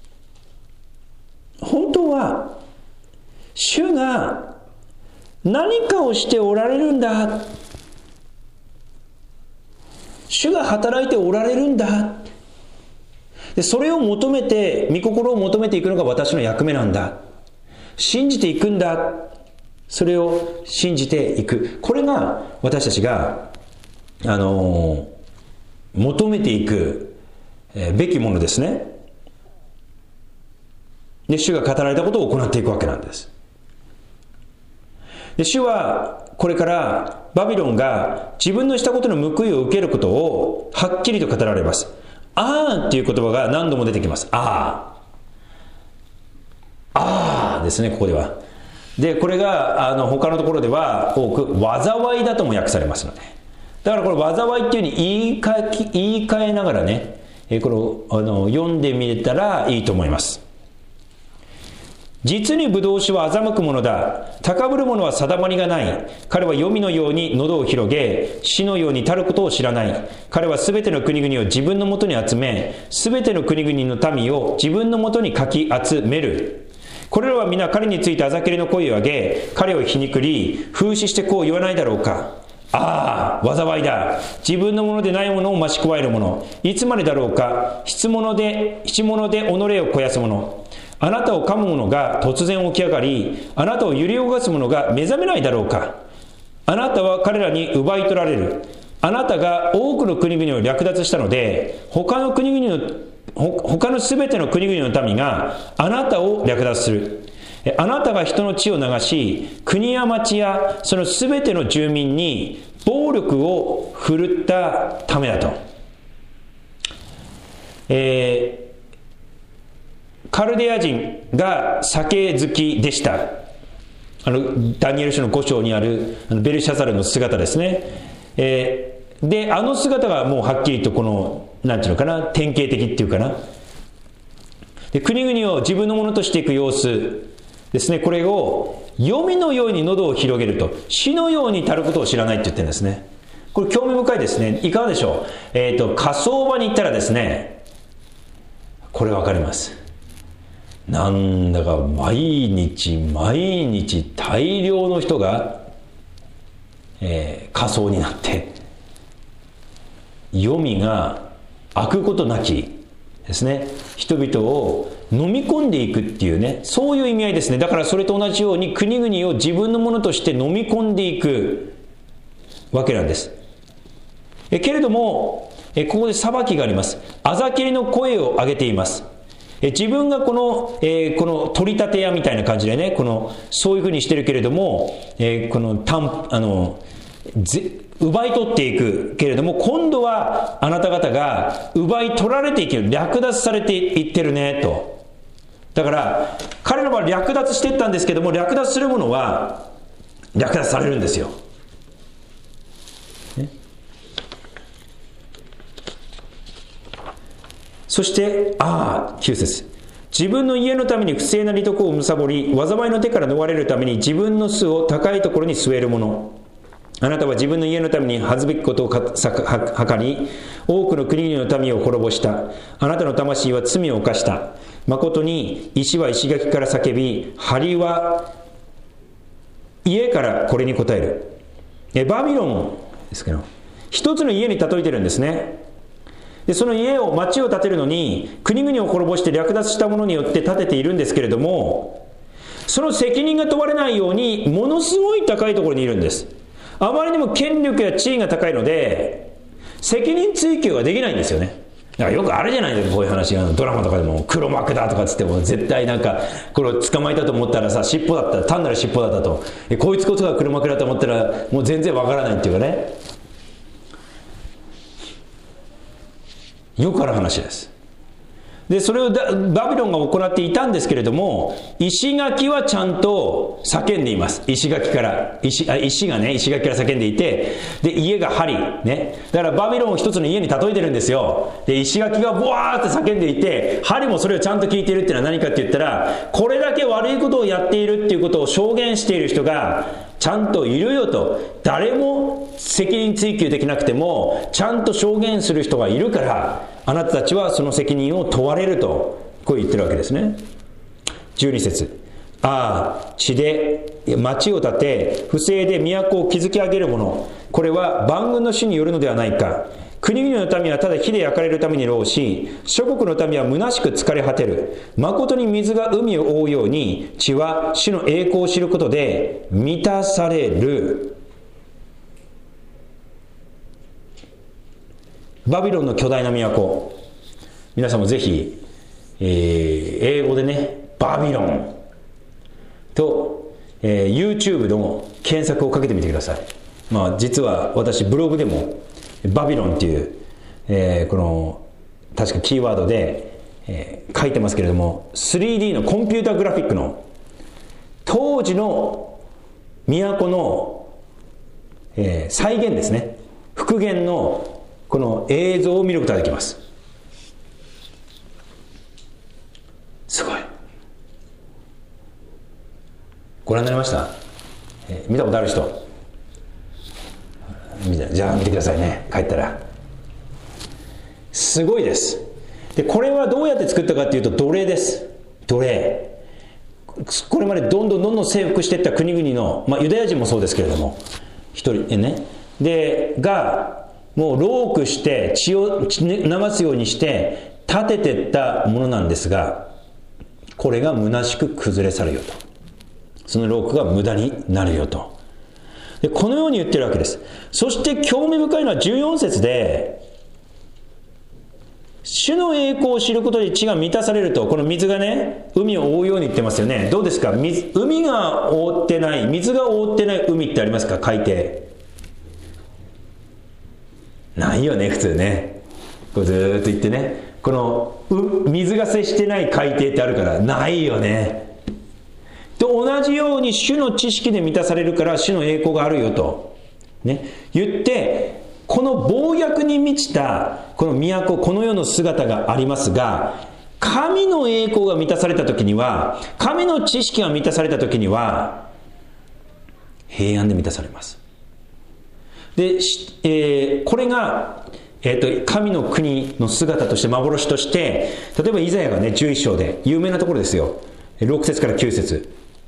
Speaker 1: 本当は主が何かをしておられるんだ、主が働いておられるんだ、でそれを求めて、御心を求めていくのが私の役目なんだ、信じていくんだ、それを信じていく、これが私たちが、あのー、求めていく、えー、べきものですね。で主が語られたことを行っていくわけなんです。で主はこれからバビロンが自分のしたことの報いを受けることをはっきりと語られます。あーっていう言葉が何度も出てきます。あーあーですね、ここでは。でこれがあの他のところでは多く災いだとも訳されますので、だからこれ災いっていうふうに言い換え、言い換えながらね、えこれをあの読んでみれたらいいと思います。実に葡萄酒は欺くものだ。高ぶる者は定まりがない。彼は黄泉のように喉を広げ、死のようにたることを知らない。彼はすべての国々を自分のもとに集め、すべての国々の民を自分のもとにかき集める。これらは皆彼についてあざけりの声を上げ、彼を皮肉り、風刺してこう言わないだろうか。ああ、災いだ。自分のものでないものを増し加える者。いつまでだろうか。質物で、質物で己を肥やす者。あなたを噛む者が突然起き上がり、あなたを揺り動かす者が目覚めないだろうか。あなたは彼らに奪い取られる。あなたが多くの国々を略奪したので、他の国々の、他のすべての国々の民があなたを略奪する。あなたが人の血を流し、国や町やそのすべての住民に暴力を振るったためだと。えーカルデア人が酒好きでした。あのダニエル書のご章にあるあのベルシャザルの姿ですね。えー、であの姿がもうはっきりとこのなんていうのかな、典型的っていうかな。で国々を自分のものとしていく様子ですね。これを黄泉のように喉を広げると、死のようにたることを知らないって言ってるんですね。これ興味深いですね。いかがでしょう。えっと火葬場に行ったらですね、これわかります。なんだか毎日毎日大量の人が、えー、火葬になって黄泉が開くことなきですね、人々を飲み込んでいくっていうね、そういう意味合いですね。だからそれと同じように国々を自分のものとして飲み込んでいくわけなんです。えけれどもえここで裁きがあります。あざけりの声を上げています。自分がこの、えー、この取り立て屋みたいな感じでね、このそういうふうにしてるけれども、えー、この単あのぜ奪い取っていくけれども、今度はあなた方が奪い取られていける、略奪されていってるねと。だから彼らは略奪していったんですけども、略奪するものは略奪されるんですよ。そして、ああ、きゅう節。自分の家のために不正な利得を貪り、災いの手から逃れるために自分の巣を高いところに据える者。あなたは自分の家のために恥ずべきことをはかり、多くの国々の民を滅ぼした。あなたの魂は罪を犯した。誠に石は石垣から叫び、梁は家からこれに答える。えバビロンですけど、一つの家に例えてるんですね。でその家を町を建てるのに国々を滅ぼして略奪したものによって建てているんですけれども、その責任が問われないようにものすごい高いところにいるんです。あまりにも権力や地位が高いので責任追及ができないんですよね。だからよくあるじゃないですか、こういう話がドラマとかでも黒幕だとかつっても絶対なんかこれを捕まえたと思ったらさ、尻尾だった単なる尻尾だったと、えこいつこそが黒幕だと思ったらもう全然わからないっていうかね、よくある話です。 でそれをバビロンが行っていたんですけれども、石垣はちゃんと叫んでいます。石垣から 石, あ石がね石垣から叫んでいて、で家が針ね、だからバビロンを一つの家に例えてるんですよ。で石垣がボワーって叫んでいて、針もそれをちゃんと聞いているっていうのは何かって言ったら、これだけ悪いことをやっているっていうことを証言している人がちゃんといるよと。誰も責任追及できなくてもちゃんと証言する人がいるから、あなたたちはその責任を問われると、こう言ってるわけですね。じゅうに節、ああ地で町を建て不正で都を築き上げる者、これは万軍の主によるのではないか。国々の民はただ火で焼かれるために労し、諸国の民は虚しく疲れ果てる。誠に水が海を覆うように、地は主の栄光を知ることで満たされる。バビロンの巨大な都、皆さんもぜひ、えー、英語でねバビロンと、えー、YouTube の検索をかけてみてください。まあ実は私ブログでもバビロンっていう、えー、この確かキーワードで、えー、書いてますけれども、 スリーディー のコンピュータグラフィックの当時の都の、えー、再現ですね、復元のこの映像を見ることができます。すごい。ご覧になりました？えー、見たことある人？じゃあ見てくださいね、帰ったら。すごいです。でこれはどうやって作ったかというと奴隷です。奴隷。これまでどんどんどんどん征服していった国々の、まあ、ユダヤ人もそうですけれども、一人ねでがもう労苦して血を流すようにして立てていったものなんですが、これが虚しく崩れ去るよと、その労苦が無駄になるよと。でこのように言ってるわけです。そして興味深いのはじゅうよん節で、主の栄光を知ることで地が満たされると、この水がね海を覆うように言ってますよね。どうですか、水海が覆ってない、水が覆ってない海ってありますか？海底ないよね普通ね。こうずーっと言ってね、この水が接してない海底ってあるからないよね。と同じように主の知識で満たされるから主の栄光があるよと、ね、言って、この暴虐に満ちたこの都、この世の姿がありますが、神の栄光が満たされた時には、神の知識が満たされた時には平安で満たされます。で、えー、これが、えー、と神の国の姿として、幻として、例えばイザヤがねじゅういっ章で有名なところですよ、ろく節からきゅう節、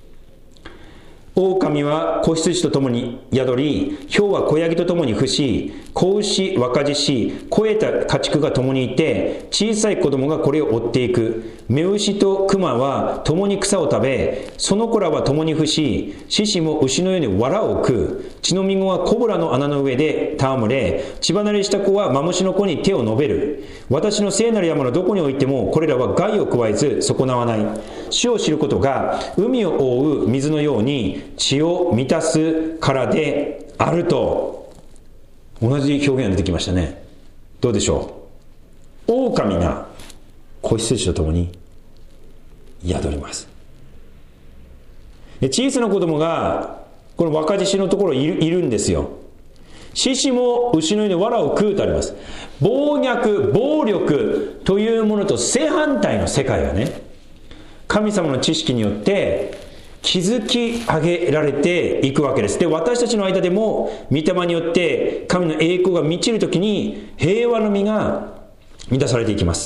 Speaker 1: 狼は子羊と共に宿り、豹は子ヤギと共に伏し、子牛、若獅子、肥えた家畜が共にいて、小さい子供がこれを追っていく。目牛と熊は共に草を食べ、その子らは共に伏し、獅子も牛のように藁を食う。血のみ子はコブラの穴の上で戯れ、血離れした子はマムシの子に手を伸べる。私の聖なる山のどこにおいても、これらは害を加えず損なわない。主を知ることが海を覆う水のように血を満たすからであると。同じ表現が出てきましたね。どうでしょう。狼が子羊と共に宿ります。で小さな子供がこの若獅子のところにいる、いるんですよ。獅子も牛のように藁を食うとあります。暴虐、暴力というものと正反対の世界がね、神様の知識によって築き上げられていくわけです。で、私たちの間でも御霊によって神の栄光が満ちるときに平和の実が満たされていきます。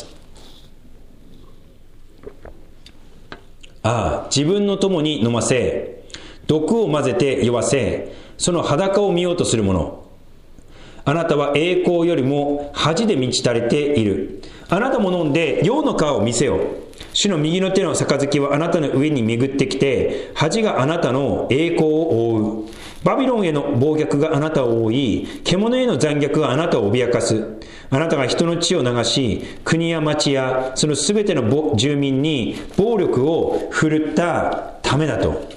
Speaker 1: ああ、自分の友に飲ませ、毒を混ぜて酔わせ、その裸を見ようとする者、あなたは栄光よりも恥で満ち足れている。あなたも飲んで陽の皮を見せよ。主の右の手の杯はあなたの上に巡ってきて、恥があなたの栄光を覆う。バビロンへの暴虐があなたを覆い、獣への残虐があなたを脅かす。あなたが人の血を流し、国や町やそのすべての住民に暴力を振るったためだと。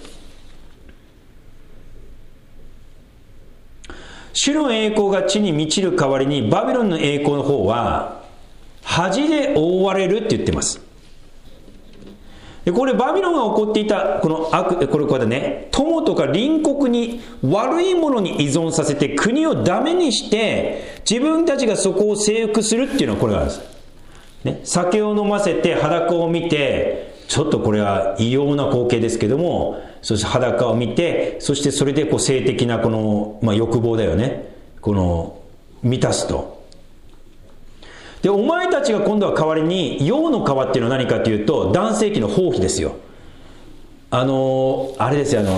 Speaker 1: 主の栄光が地に満ちる代わりに、バビロンの栄光の方は恥で覆われるって言ってます。でこれバビロンが起こっていたこの悪、これこれね、友とか隣国に悪いものに依存させて国をダメにして自分たちがそこを征服するっていうのはこれなんです、ね、酒を飲ませて裸を見て、ちょっとこれは異様な光景ですけども、そして裸を見て、そしてそれでこう性的なこの、まあ、欲望だよね、この満たすと。でお前たちが今度は代わりに、陽の川っていうのは何かというと男性器の放棄ですよ。あのあれですよ、あの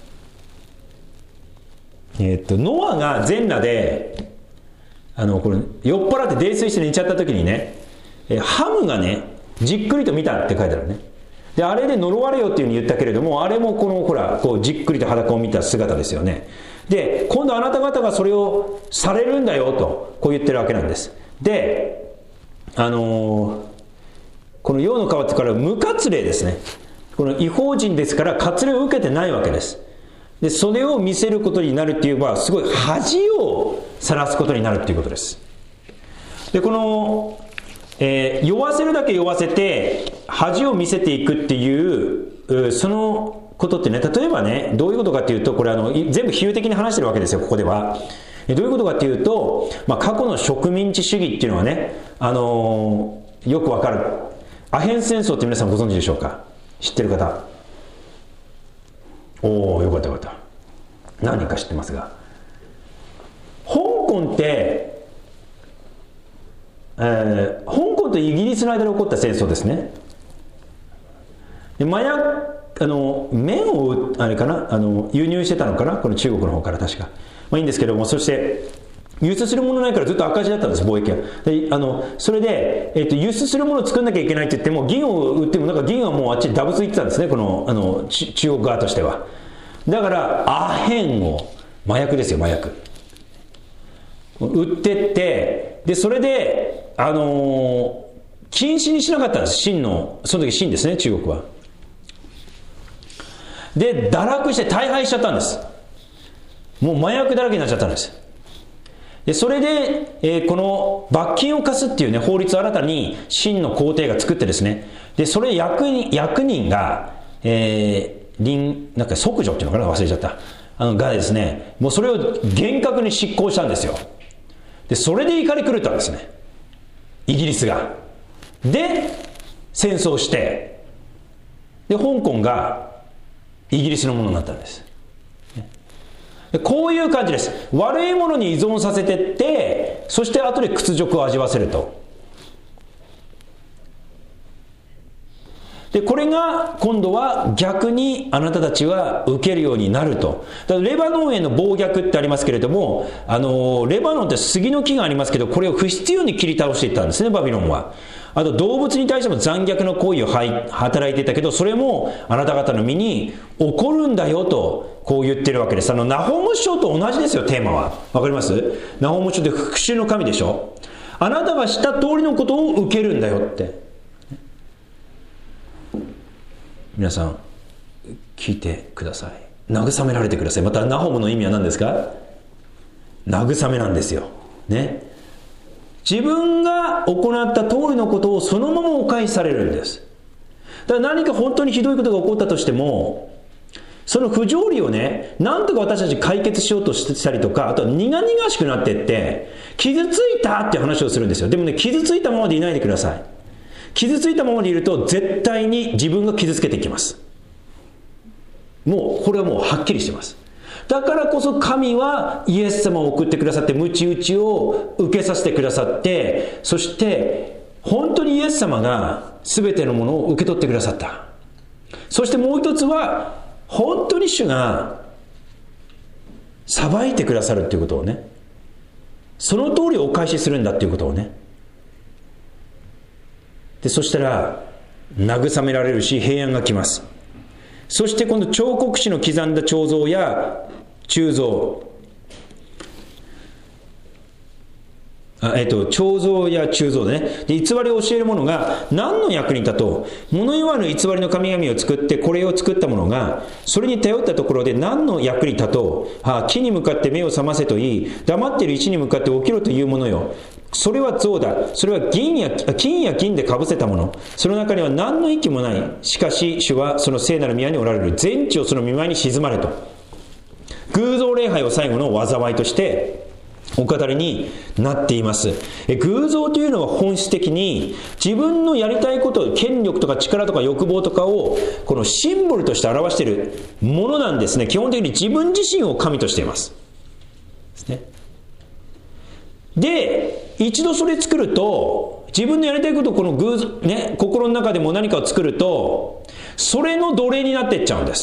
Speaker 1: えー、っとノアが全裸であのこれ酔っ払って泥酔して寝ちゃった時にね、えハムがねじっくりと見たって書いてあるね。であれで呪われよっていうふうに言ったけれども、あれもこのほらこうじっくりと裸を見た姿ですよね。で今度あなた方がそれをされるんだよとこう言ってるわけなんです。であのー、この陽の川ってから無割礼ですね。この異邦人ですから割礼を受けてないわけです。でそれを見せることになるっていうのはすごい恥を晒すことになるっていうことです。でこの、えー、酔わせるだけ酔わせて恥を見せていくっていうそのことってね、例えばねどういうことかっていうと、これあの全部比喩的に話してるわけですよ、ここでは。どういうことかっていうと、まあ、過去の植民地主義っていうのはね、あのー、よくわかる。アヘン戦争って皆さんご存知でしょうか。知ってる方。おお、よかったよかった。何人か知ってますが、香港って、えー、香港とイギリスの間で起こった戦争ですね。で麻薬あの綿をあれかなあの輸入してたのかな、この中国の方から確か。まあいいんですけども、そして輸出するものないからずっと赤字だったんです、貿易は。であのそれで、えー、と輸出するものを作んなきゃいけないって言っても、銀を売ってもなんか銀はもうあっちにダブついてたんですね、この、あの中国側としては。だからアヘンを、麻薬ですよ、麻薬売ってって、でそれであのー、禁止にしなかったんです、清のその時清ですね、中国は。で堕落して大敗しちゃったんです。もう麻薬だらけになっちゃったんです。でそれで、えー、この罰金を課すっていうね法律を新たに清の皇帝が作ってですね、でそれ役人役人が、えー、臨なんか即女っていうのかな、忘れちゃったあのがですね、もうそれを厳格に執行したんですよ。でそれで怒り狂ったんですね、イギリスが。で戦争して、で香港がイギリスのものになったんです。こういう感じです。悪いものに依存させてって、そして後で屈辱を味わせると。でこれが今度は逆にあなたたちは受けるようになると。だからレバノンへの暴虐ってありますけれども、あのレバノンって杉の木がありますけど、これを不必要に切り倒していったんですね、バビロンは。あと動物に対しても残虐な行為を働いていたけど、それもあなた方の身に起こるんだよとこう言ってるわけです。あのナホム書と同じですよ、テーマは。わかります？ナホム書って復讐の神でしょ。あなたがした通りのことを受けるんだよって。皆さん聞いてください。慰められてください。またナホムの意味は何ですか？慰めなんですよね。自分が行った通りのことをそのままお返しされるんです。だから何か本当にひどいことが起こったとしても、その不条理をね、なんとか私たち解決しようとしたりとか、あとは苦々しくなっていって傷ついたって話をするんですよ。でもね、傷ついたままでいないでください。傷ついたままでいると絶対に自分が傷つけていきます。もうこれはもうはっきりしてます。だからこそ神はイエス様を送ってくださって、鞭打ちを受けさせてくださって、そして本当にイエス様が全てのものを受け取ってくださった。そしてもう一つは、本当に主が裁いてくださるということをね、その通りお返しするんだということをね。でそしたら慰められるし、平安が来ます。そして今度彫刻師の刻んだ彫像や鋳造、あ、えっと、彫像や鋳造でね、で偽りを教える者が何の役に立とう。物言わぬ偽りの神々を作ってこれを作った者がそれに頼ったところで何の役に立とう。あ、木に向かって目を覚ませと言い、黙っている石に向かって起きろというものよ。 それは象だ。それは銀や金や銀でかぶせたもの。その中には何の息もない。しかし主はその聖なる宮におられる。全地をその見舞いに沈まれと。偶像礼拝を最後の災いとしてお語りになっています。え偶像というのは本質的に自分のやりたいこと、権力とか力とか欲望とかをこのシンボルとして表しているものなんですね。基本的に自分自身を神としています。ですね。で、一度それ作ると、自分のやりたいことをこの偶像、ね、心の中でも何かを作ると、それの奴隷になっていっちゃうんです。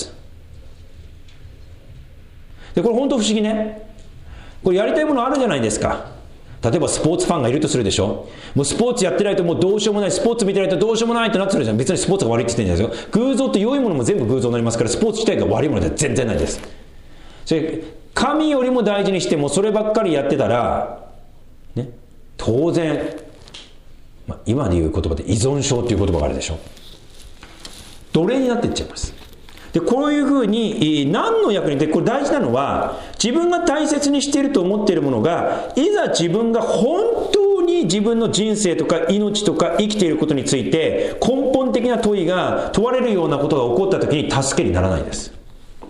Speaker 1: で、これ本当不思議ね。これやりたいものあるじゃないですか。例えばスポーツファンがいるとするでしょ。もうスポーツやってないともうどうしようもない、スポーツ見てないとどうしようもないってなってるじゃん。別にスポーツが悪いって言ってるんじゃないですよ。偶像って良いものも全部偶像になりますから、スポーツ自体が悪いものでは全然ないです。それ神よりも大事にしてもそればっかりやってたら、ね、当然、まあ、今で言う言葉で依存症っていう言葉があるでしょ。奴隷になっていっちゃいます。で、こういうふうに何の役に立って、これ大事なのは自分が大切にしていると思っているものが、いざ自分が本当に自分の人生とか命とか生きていることについて根本的な問いが問われるようなことが起こった時に助けにならないです。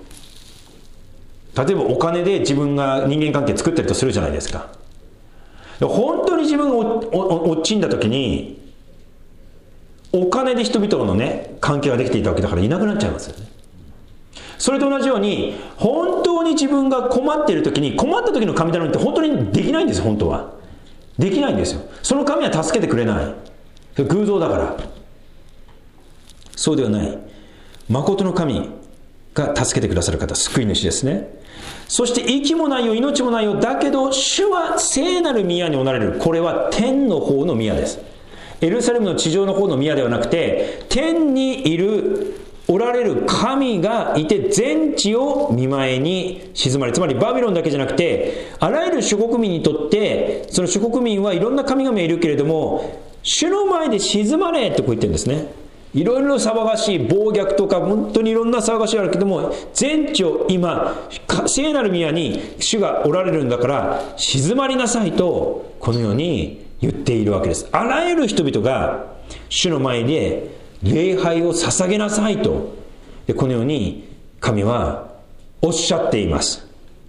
Speaker 1: 例えばお金で自分が人間関係作ってるとするじゃないですか。本当に自分が落ちんだ時にお金で人々のね関係ができていたわけだからいなくなっちゃいますよね。それと同じように本当に自分が困っている時に、困った時の神頼みって本当にできないんですよ。本当はできないんですよ。その神は助けてくれない。それ偶像だから。そうではない。誠の神が助けてくださる方、救い主ですね。そして息もないよ、命もないよ、だけど主は聖なる宮におられる。これは天の方の宮です。エルサレムの地上の方の宮ではなくて、天にいるおられる神がいて全地を見舞いに静まり、つまりバビロンだけじゃなくてあらゆる諸国民にとって、その諸国民はいろんな神々がいるけれども、主の前で静まれってこう言ってるんですね。いろいろ騒がしい暴虐とか本当にいろんな騒がしいあるけども、全地を今聖なる宮に主がおられるんだから静まりなさいとこのように言っているわけです。あらゆる人々が主の前で礼拝を捧げなさいと、このように神はおっしゃっています。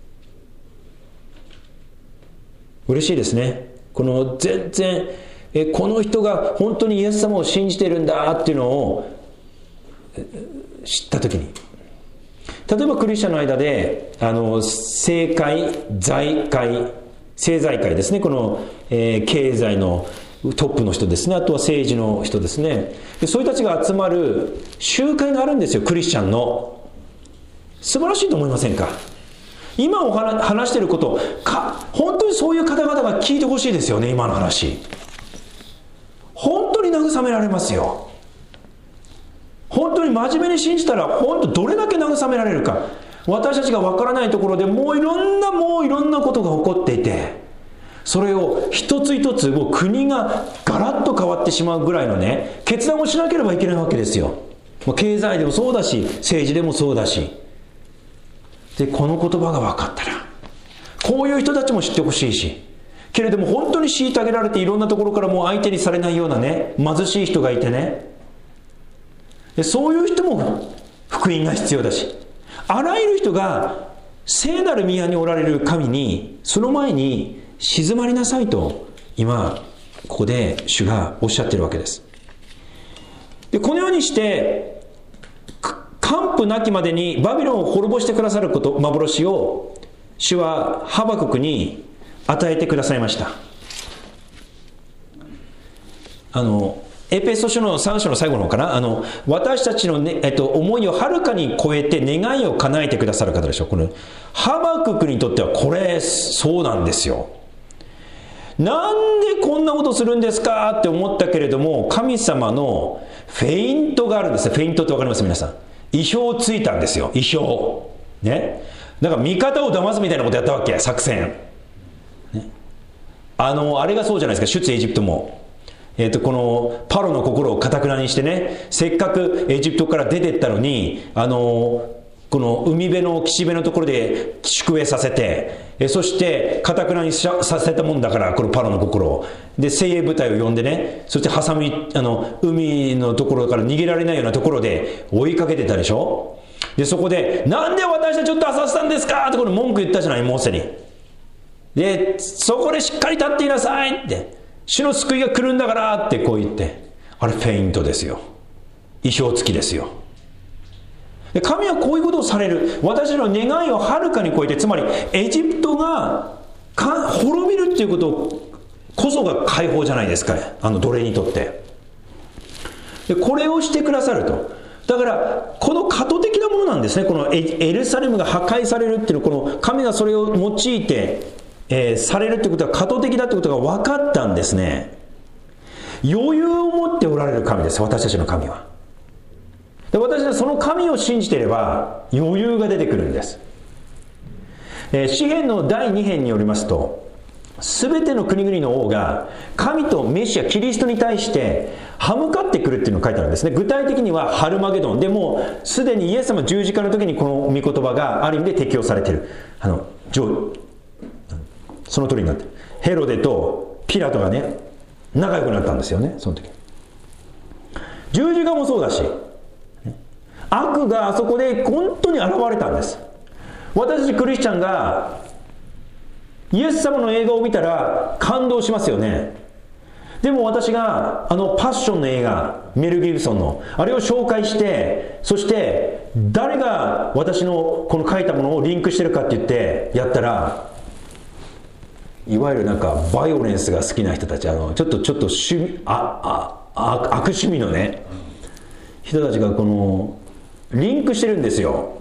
Speaker 1: 嬉しいですね。この全然えこの人が本当にイエス様を信じているんだっていうのを知ったときに、例えばクリスチャンの間であの政界、財界、政財界ですね、この、えー、経済のトップの人ですね、あとは政治の人ですね、でそういう人たちが集まる集会があるんですよ、クリスチャンの。素晴らしいと思いませんか。今お話話していることか、本当にそういう方々が聞いてほしいですよね。今の話本当に慰められますよ。本当に真面目に信じたら、本当どれだけ慰められるか。私たちが分からないところでもういろんなもういろんなことが起こっていて、それを一つ一つもう国がガラッと変わってしまうぐらいのね決断をしなければいけないわけですよ。経済でもそうだし、政治でもそうだし。でこの言葉が分かったら、こういう人たちも知ってほしいし、けれども本当に虐げられていろんなところからもう相手にされないようなね貧しい人がいてね、でそういう人も福音が必要だし、あらゆる人が聖なる宮におられる神にその前に静まりなさいと今ここで主がおっしゃっているわけです。でこのようにして完膚なきまでにバビロンを滅ぼしてくださること、幻を主はハバククに与えてくださいました。あのエペソ書のさん章の最後の方かな、あの私たちの、ねえっと、思いをはるかに超えて願いを叶えてくださる方でしょ。このハバククにとってはこれそうなんですよ。なんでこんなことするんですかって思ったけれども、神様のフェイントがあるんですよ。フェイントって分かります？皆さん意表をついたんですよ。意表ね、なんか味方を騙すみたいなことやったわけ、作戦、ね、あのあれがそうじゃないですか。出エジプトもえー、とこのパロの心をかたくなにしてね、せっかくエジプトから出てったのに、あのこの海辺の岸辺のところで宿営させて、 えそして堅くなにさせたもんだから、このパロの心をで精鋭部隊を呼んでね、そしてハサミあの海のところから逃げられないようなところで追いかけてたでしょ。でそこでなんで私たちちょっと浅せたんですかってこの文句言ったじゃない、モーセに。でそこでしっかり立っていなさいって、主の救いが来るんだからってこう言って、あれフェイントですよ、意表つきですよ。で神はこういうことをされる。私の願いをはるかに超えて、つまりエジプトがか滅びるっていうことこそが解放じゃないですか、あの奴隷にとって。でこれをしてくださると。だからこの過渡的なものなんですね。このエルサレムが破壊されるっていうの、この神がそれを用いて、えー、されるってことは過渡的だってことが分かったんですね。余裕を持っておられる神です、私たちの神は。で私はその神を信じていれば余裕が出てくるんです。えー、詩編のだいに編によりますと、すべての国々の王が神とメシアキリストに対して歯向かってくるっていうのが書いてあるんですね。具体的にはハルマゲドンで、もうすでにイエス様十字架の時にこの御言葉がある意味で適用されている。あのその通りになってる。ヘロデとピラトがね仲良くなったんですよね、その時。十字架もそうだし、悪があそこで本当に現れたんです。私たちクリスチャンがイエス様の映画を見たら感動しますよね。でも私があのパッションの映画、メル・ギブソンのあれを紹介して、そして誰が私のこの書いたものをリンクしてるかって言ってやったら、いわゆるなんかバイオレンスが好きな人たち、あのちょっとちょっと趣味あああ悪趣味のね人たちがこのリンクしてるんですよ。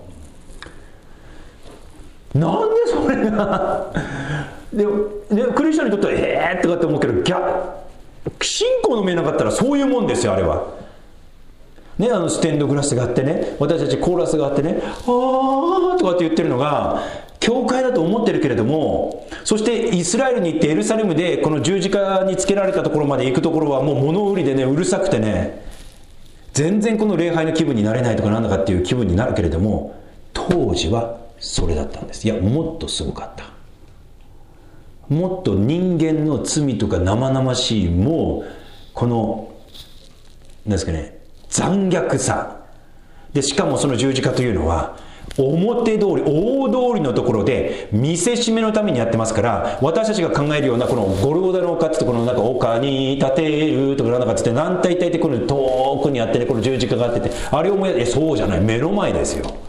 Speaker 1: なんでそれがででクリスチャンにとってはえーってかって思うけど、ギャ信仰の目なかったらそういうもんですよ、あれはね。あのステンドグラスがあってね、私たちコーラスがあってね、あーとかって言ってるのが教会だと思ってるけれども、そしてイスラエルに行ってエルサレムでこの十字架につけられたところまで行くところはもう物売りでね、うるさくてね、全然この礼拝の気分になれないとかなんだかっていう気分になるけれども、当時はそれだったんです。いやもっとすごかった。もっと人間の罪とか生々しい、もうこの何ですかね、残虐さで、しかもその十字架というのは表通り大通りのところで見せしめのためにやってますから、私たちが考えるようなこのゴルゴダの丘ってところのなんか丘に立てるとかなんだかって何体体ってこの遠くにあってね、この十字架があってて、あれを思い出して、そうじゃない、目の前ですよ。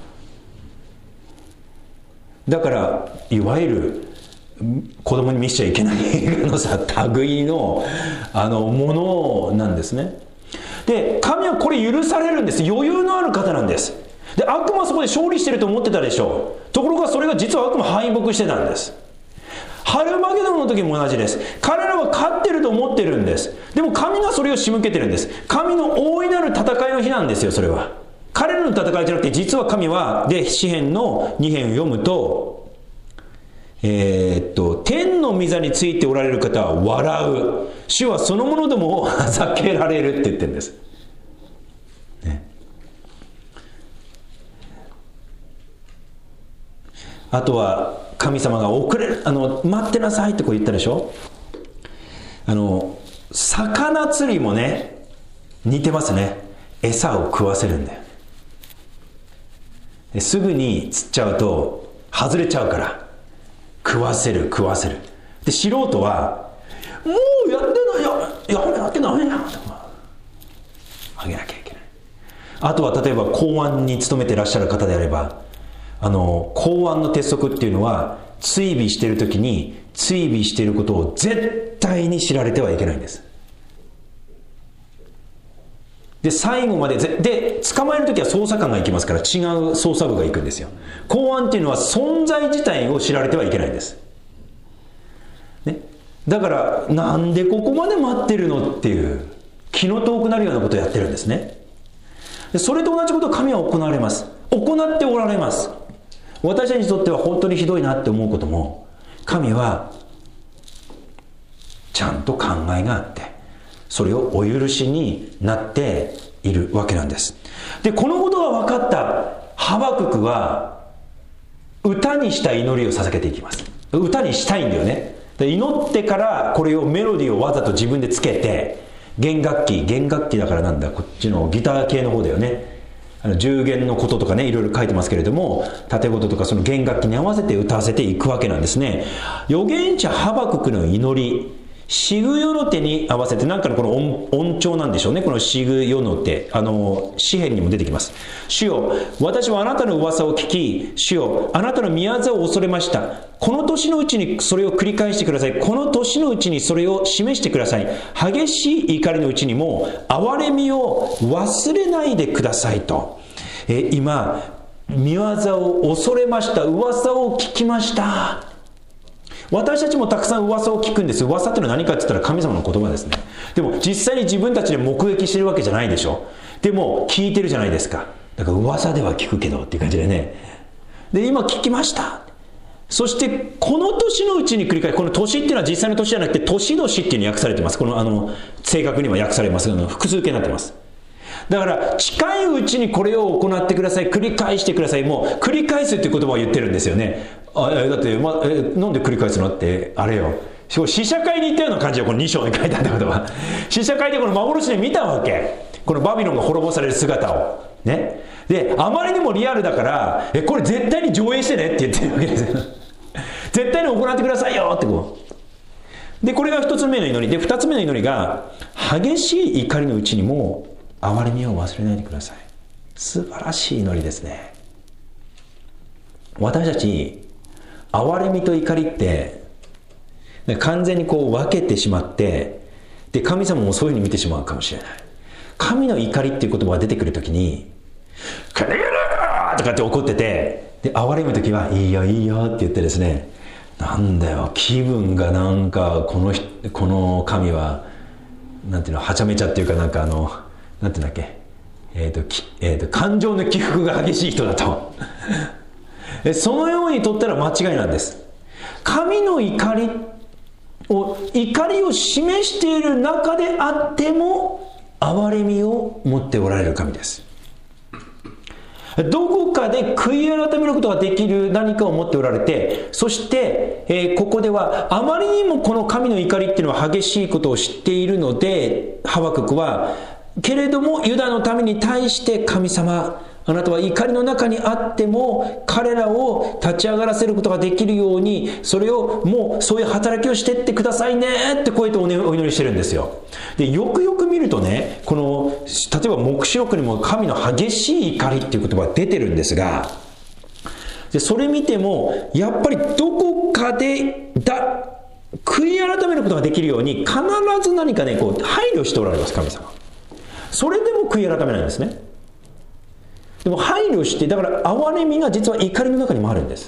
Speaker 1: だからいわゆる子供に見せちゃいけない映画のさ類のあのものなんですね。で神はこれ許されるんです。余裕のある方なんです。で悪魔はそこで勝利してると思ってたでしょう。ところがそれが実は悪魔敗北してたんです。ハルマゲドンの時も同じです。彼らは勝ってると思ってるんです。でも神がそれを仕向けてるんです。神の大いなる戦いの日なんですよ、それは。彼らの戦いじゃなくて、実は神は、で詩編のに編を読むと、えー、っと天の御座についておられる方は笑う、主はそのものでも避けられるって言ってるんです、ね。あとは神様が遅れる、あの待ってなさいってこう言ったでしょ。あの魚釣りもね似てますね。餌を食わせるんだよ。ですぐに釣っちゃうと外れちゃうから食わせる食わせる。で素人はもうやってない、ややめなきゃダメだとかあげなきゃいけない。あとは例えば公安に勤めていらっしゃる方であれば、あの公安の鉄則っていうのは、追尾している時に追尾していることを絶対に知られてはいけないんです。で最後まででで捕まえるときは捜査官が行きますから、違う捜査部が行くんですよ。公安っていうのは存在自体を知られてはいけないんです、ね、だからなんでここまで待ってるのっていう気の遠くなるようなことをやってるんですね。でそれと同じことを神は行われます。行っておられます。私たちにとっては本当にひどいなって思うことも、神はちゃんと考えがあって、それをお許しになっているわけなんです。でこのことが分かったハバククは歌にした祈りを捧げていきます。 歌にしたいんだよね。で祈ってからこれをメロディーをわざと自分でつけて、弦楽器弦楽器だからなんだ、こっちのギター系の方だよね。あの十弦のこととかね、いろいろ書いてますけれども、縦事とかその弦楽器に合わせて歌わせていくわけなんですね。預言者ハバククの祈り、シグヨノテに合わせて、なんかのこの 音, 音調なんでしょうね。このシグヨノテ、あの詩篇にも出てきます。主よ、私はあなたの噂を聞き、主よ、あなたの宮業を恐れました。この年のうちにそれを繰り返してください。この年のうちにそれを示してください。激しい怒りのうちにも憐れみを忘れないでくださいと。え今、宮業を恐れました。噂を聞きました。私たちもたくさん噂を聞くんです。噂ってのは何かって言ったら神様の言葉ですね。でも実際に自分たちで目撃してるわけじゃないでしょ。でも聞いてるじゃないですか。だから噂では聞くけどっていう感じでね。で今聞きました。そしてこの年のうちに繰り返し、この年っていうのは実際の年じゃなくて年々っていうのに訳されてます。このあの正確には訳されますが、複数形になってます。だから近いうちにこれを行ってください、繰り返してください。もう繰り返すっていう言葉を言ってるんですよね。あだって、まえなんで繰り返すのってあれよ、試写会に行ったような感じよ。このに章に書いてあった言葉、試写会でこの幻で見たわけ、このバビロンが滅ぼされる姿をね。であまりにもリアルだから、えこれ絶対に上映してねって言ってるわけですよ絶対に行ってくださいよってこうで、これが一つ目の祈りで、二つ目の祈りが激しい怒りのうちにも憐れみを忘れないでください。素晴らしい祈りですね。私たち憐れみと怒りって完全にこう分けてしまって、で神様もそういうふうに見てしまうかもしれない。神の怒りっていう言葉が出てくるときに「カネガラー!」とかって怒ってて、で憐れむときは「いいよいいよ」って言ってですね、なんだよ気分がなんかこのこの神はなんていうの、はちゃめちゃっていうか、なんかあのなんていうんだっけ、えーときえーと感情の起伏が激しい人だとそのようにとったら間違いなんです。神の怒りを怒りを示している中であっても憐れみを持っておられる神です。どこかで悔い改めることができる何かを持っておられて、そして、えー、ここではあまりにもこの神の怒りっていうのは激しいことを知っているので、ハバククはけれどもユダのために対して、神様あなたは怒りの中にあっても彼らを立ち上がらせることができるように、それをもうそういう働きをしてってくださいねってこうやってお祈りしてるんですよ。でよくよく見るとね、この例えば黙示録にも神の激しい怒りっていう言葉が出てるんですが、でそれ見てもやっぱりどこかでだ悔い改めることができるように必ず何かねこう配慮しておられます、神様。それでも悔い改めないんですね。でも配慮して、だから憐れみが実は怒りの中にもあるんです。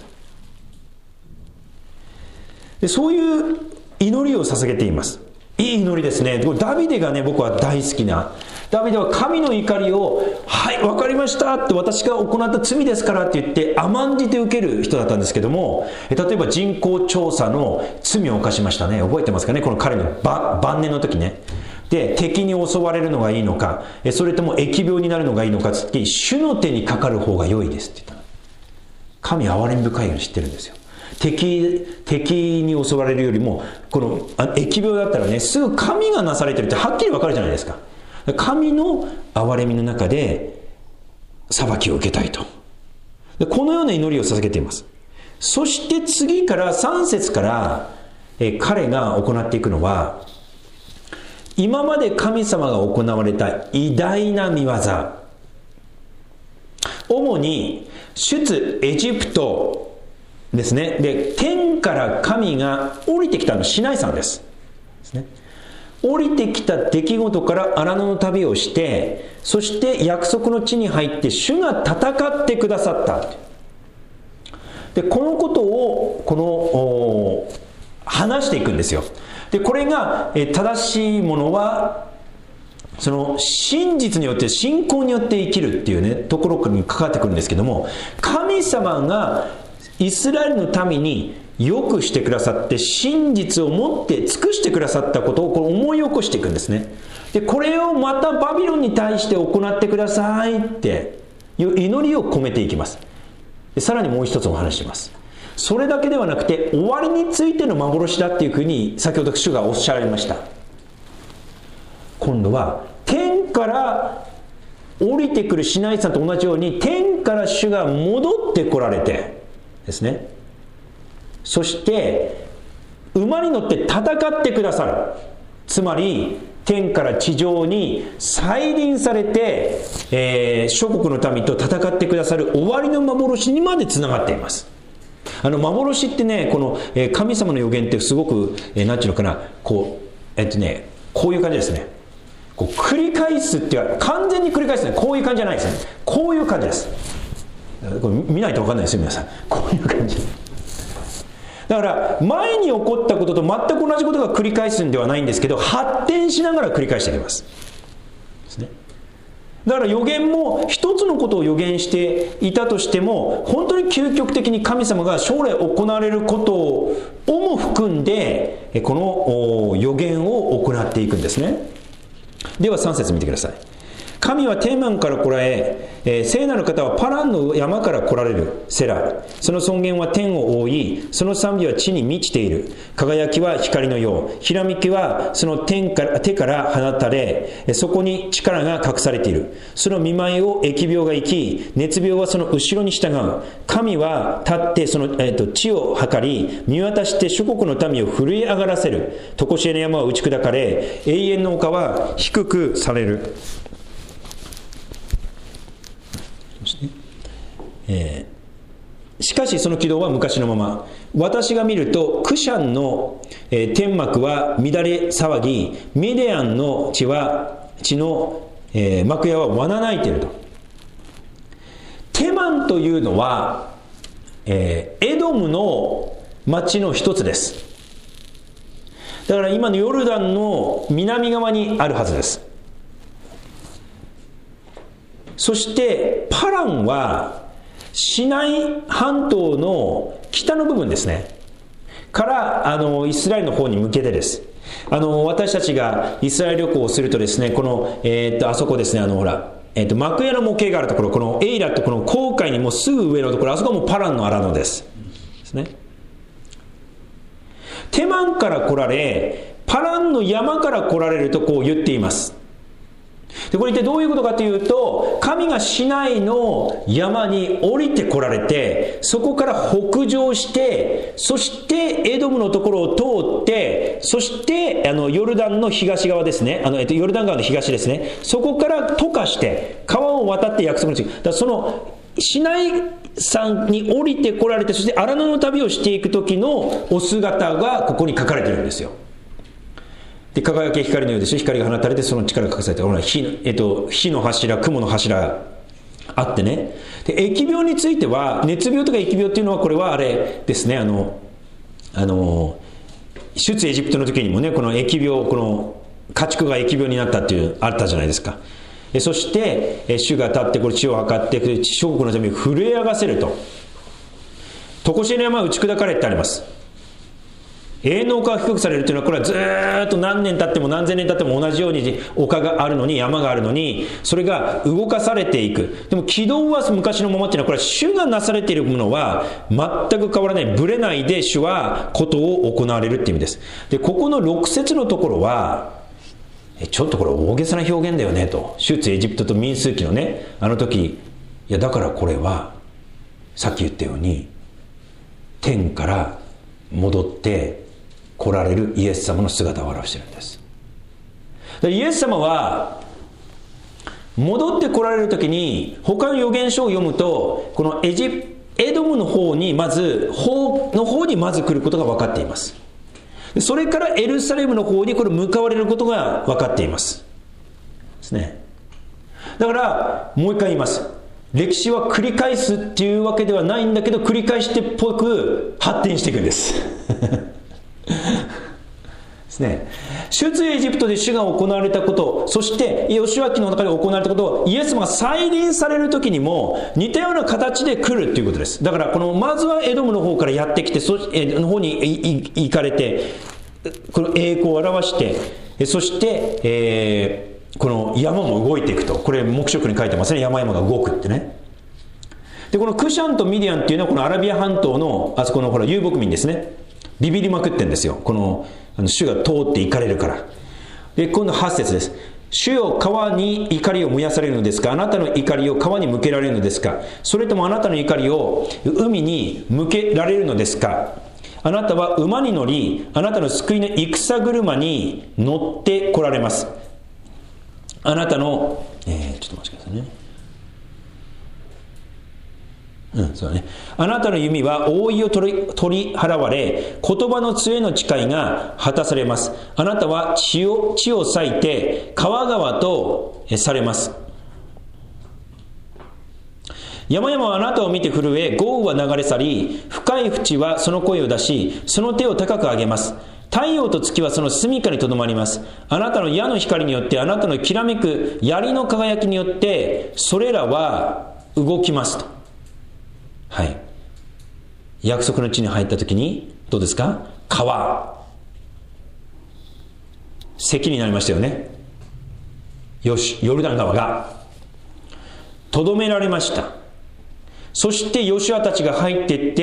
Speaker 1: でそういう祈りを捧げています。いい祈りですね。ダビデがね僕は大好きな、ダビデは神の怒りをはい分かりましたって、私が行った罪ですからって言って甘んじて受ける人だったんですけども、例えば人口調査の罪を犯しましたね。覚えてますかね、この彼の晩年の時ね。で敵に襲われるのがいいのか、それとも疫病になるのがいいのかつって、主の手にかかる方が良いですって言った。神は憐れみ深いの知ってるんですよ。敵敵に襲われるよりもこの疫病だったらね、すぐ神がなされてるってはっきり分かるじゃないですか。神の憐れみの中で裁きを受けたいと、でこのような祈りを捧げています。そして次からさん節からえ彼が行っていくのは、今まで神様が行われた偉大な御業、主に出エジプトですね。で天から神が降りてきたのシナイ山ですですね。降りてきた出来事から荒野の旅をして、そして約束の地に入って主が戦ってくださった。でこのことをこの話していくんですよ。でこれが正しいものはその真実によって信仰によって生きるっていうねところに関わってくるんですけども、神様がイスラエルのためによくしてくださって真実を持って尽くしてくださったことをこれ思い起こしていくんですね。でこれをまたバビロンに対して行ってくださいっていう祈りを込めていきます。でさらにもう一つお話しします。 それだけではなくて、終わりについての幻だっていうふうに先ほど主がおっしゃられました。今度は天から降りてくるシナイ山と同じように、天から主が戻ってこられてですね、そして馬に乗って戦ってくださる。つまり天から地上に再臨されて、えー、諸国の民と戦ってくださる終わりの幻にまでつながっています。あの幻ってね、この、えー、神様の予言ってすごく、えー、なんていうのかな、こうえっとねこういう感じですね。こう繰り返すっていうか、完全に繰り返すね、こういう感じじゃないですね。こういう感じです。これ見ないと分かんないですよ皆さん。こういう感じだから、前に起こったことと全く同じことが繰り返すんではないんですけど、発展しながら繰り返していきますですね。だから予言も一つのことを予言していたとしても、本当に究極的に神様が将来行われることをも含んで、この予言を行っていくんですね。ではさん節見てください。神はテーマンから来られ、えー、聖なる方はパランの山から来られる。セラ。その尊厳は天を覆い、その賛美は地に満ちている。輝きは光のよう。ひらめきはその天から手から放たれ、そこに力が隠されている。その見舞いを疫病が生き、熱病はその後ろに従う。神は立ってその、えー、と地を測り、見渡して諸国の民を震え上がらせる。常しえの山は打ち砕かれ、永遠の丘は低くされる。えー、しかしその軌道は昔のまま。私が見るとクシャンの、えー、天幕は乱れ騒ぎ、ミディアンの地は地の、えー、幕屋はわな泣いていると。テマンというのは、えー、エドムの町の一つです。だから今のヨルダンの南側にあるはずです。そしてパランはシナイ半島の北の部分ですねからあのイスラエルの方に向けてです。あの私たちがイスラエル旅行をするとですね、この、えー、っとあそこですね、あのほら、えー、っと幕屋の模型があるところ、このエイラとこの紅海にもうすぐ上のところ、あそこはもうパランの荒野ですですね。テマンから来られ、パランの山から来られるとこう言っています。でこれ一体どういうことかというと、神がシナイの山に降りてこられて、そこから北上して、そしてエドムのところを通って、そしてあのヨルダンの東側ですね、あの、えっと、ヨルダン川の東ですね、そこから渡河して川を渡って約束の地、だからそのシナイ山に降りてこられて、そして荒野の旅をしていく時のお姿がここに書かれているんですよ。で輝き光のようです。光が放たれてその力が隠されて、ほら火の、えっと、火の柱、雲の柱あってね。で疫病については、熱病とか疫病っていうのはこれはあれですね、あのあの出エジプトの時にもね、この疫病、この家畜が疫病になったっていうあったじゃないですか。えそしてえ主が立ってこれ地を測って諸国のために震え上がせると。常しえの山は打ち砕かれってあります。永遠の丘が低くされるというのは、これはずっと何年経っても何千年経っても同じように丘があるのに、山があるのに、それが動かされていく。でも軌道は昔のままっていうのは、これは主がなされているものは全く変わらない、ぶれないで主はことを行われるっていう意味です。でここのろく節のところは、ちょっとこれ大げさな表現だよねと。出エジプトと民数記のね、あの時、いやだからこれはさっき言ったように天から戻って来られるイエス様の姿を表しているんです。イエス様は戻って来られる時に、他の預言書を読むと、このエジエドムの方にまず方の方にまず来ることが分かっています。それからエルサレムの方にこれ向かわれることが分かっていますですね。だからもう一回言います。歴史は繰り返すっていうわけではないんだけど、繰り返してっぽく発展していくんですですね。出エジプトで主が行われたこと、そしてヨシュア記の中で行われたことをイエス様が再臨される時にも似たような形で来るということです。だからこのまずはエドムの方からやってきて、その方に行かれて、この栄光を表して、そして、えー、この山も動いていくと。これ黙示録に書いてますね、山々が動くってね。 でこのクシャンとミディアンっていうのはこのアラビア半島のあそこのほら遊牧民ですね。ビビりまくってんですよ、このあの主が通って行かれるから。で今度はち節です。主よ、川に怒りを燃やされるのですか？あなたの怒りを川に向けられるのですか？それともあなたの怒りを海に向けられるのですか？あなたは馬に乗り、あなたの救いの戦車に乗って来られます。あなたの、えー、ちょっと待ってくださいね。うん、そうだね。あなたの弓は覆いを取り、取り払われ、言葉の杖の誓いが果たされます。あなたは血を、血を裂いて、川々とされます。山々はあなたを見て震え、豪雨は流れ去り、深い淵はその声を出し、その手を高く上げます。太陽と月はその住処にとどまります。あなたの矢の光によって、あなたのきらめく槍の輝きによって、それらは動きますと。はい。約束の地に入ったときに、どうですか？川。関になりましたよね。よし、ヨルダン川が、とどめられました。そしてヨシュアたちが入っていって、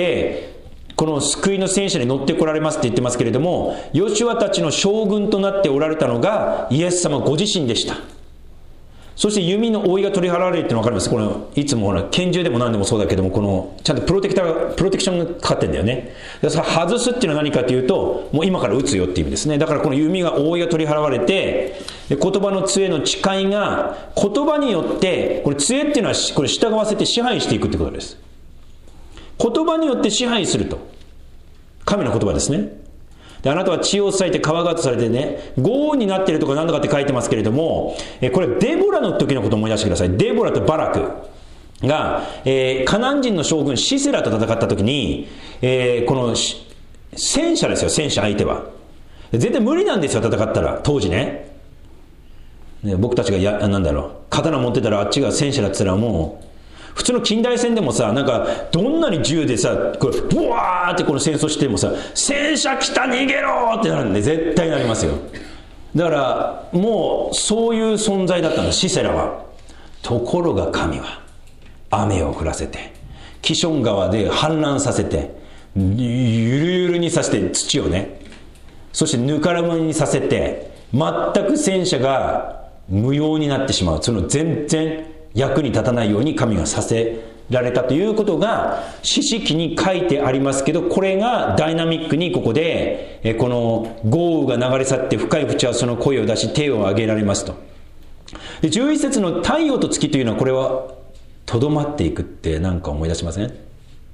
Speaker 1: この救いの戦車に乗ってこられますって言ってますけれども、ヨシュアたちの将軍となっておられたのがイエス様ご自身でした。そして弓の覆いが取り払われるっていうの分かります？このいつもほら拳銃でも何でもそうだけども、このちゃんとプロテクタープロテクションがかかってるんだよね。でそれ外すっていうのは何かというと、もう今から撃つよっていう意味ですね。だからこの弓が覆いが取り払われて、言葉の杖の誓いが言葉によって、これ杖っていうのはこれ従わせて支配していくってことです。言葉によって支配すると、神の言葉ですね。であなたは血を裂いて川がとされてね、豪雨になっているとか何とかって書いてますけれども、えこれデボラの時のことを思い出してください。デボラとバラクが、えー、カナン人の将軍シセラと戦った時に、えー、この戦車ですよ、戦車相手は絶対無理なんですよ、戦ったら。当時 ね, ね僕たちがやなんだろう刀持ってたらあっちが戦車だったらもう普通の近代戦でもさ、なんかどんなに銃でさこれブワーってこの戦争してもさ、戦車来た逃げろってなるんで、絶対なりますよ。だからもうそういう存在だったんだシセラは。ところが神は雨を降らせて、キション川で氾濫させて、ゆるゆるにさせて土をね、そしてぬかるみにさせて、全く戦車が無用になってしまう。その全然役に立たないように神がさせられたということが詩式に書いてありますけど、これがダイナミックにここでえこの豪雨が流れ去って深い淵はその声を出し手を挙げられますと。でじゅういち節の太陽と月というのは、これはとどまっていくってなんか思い出しません？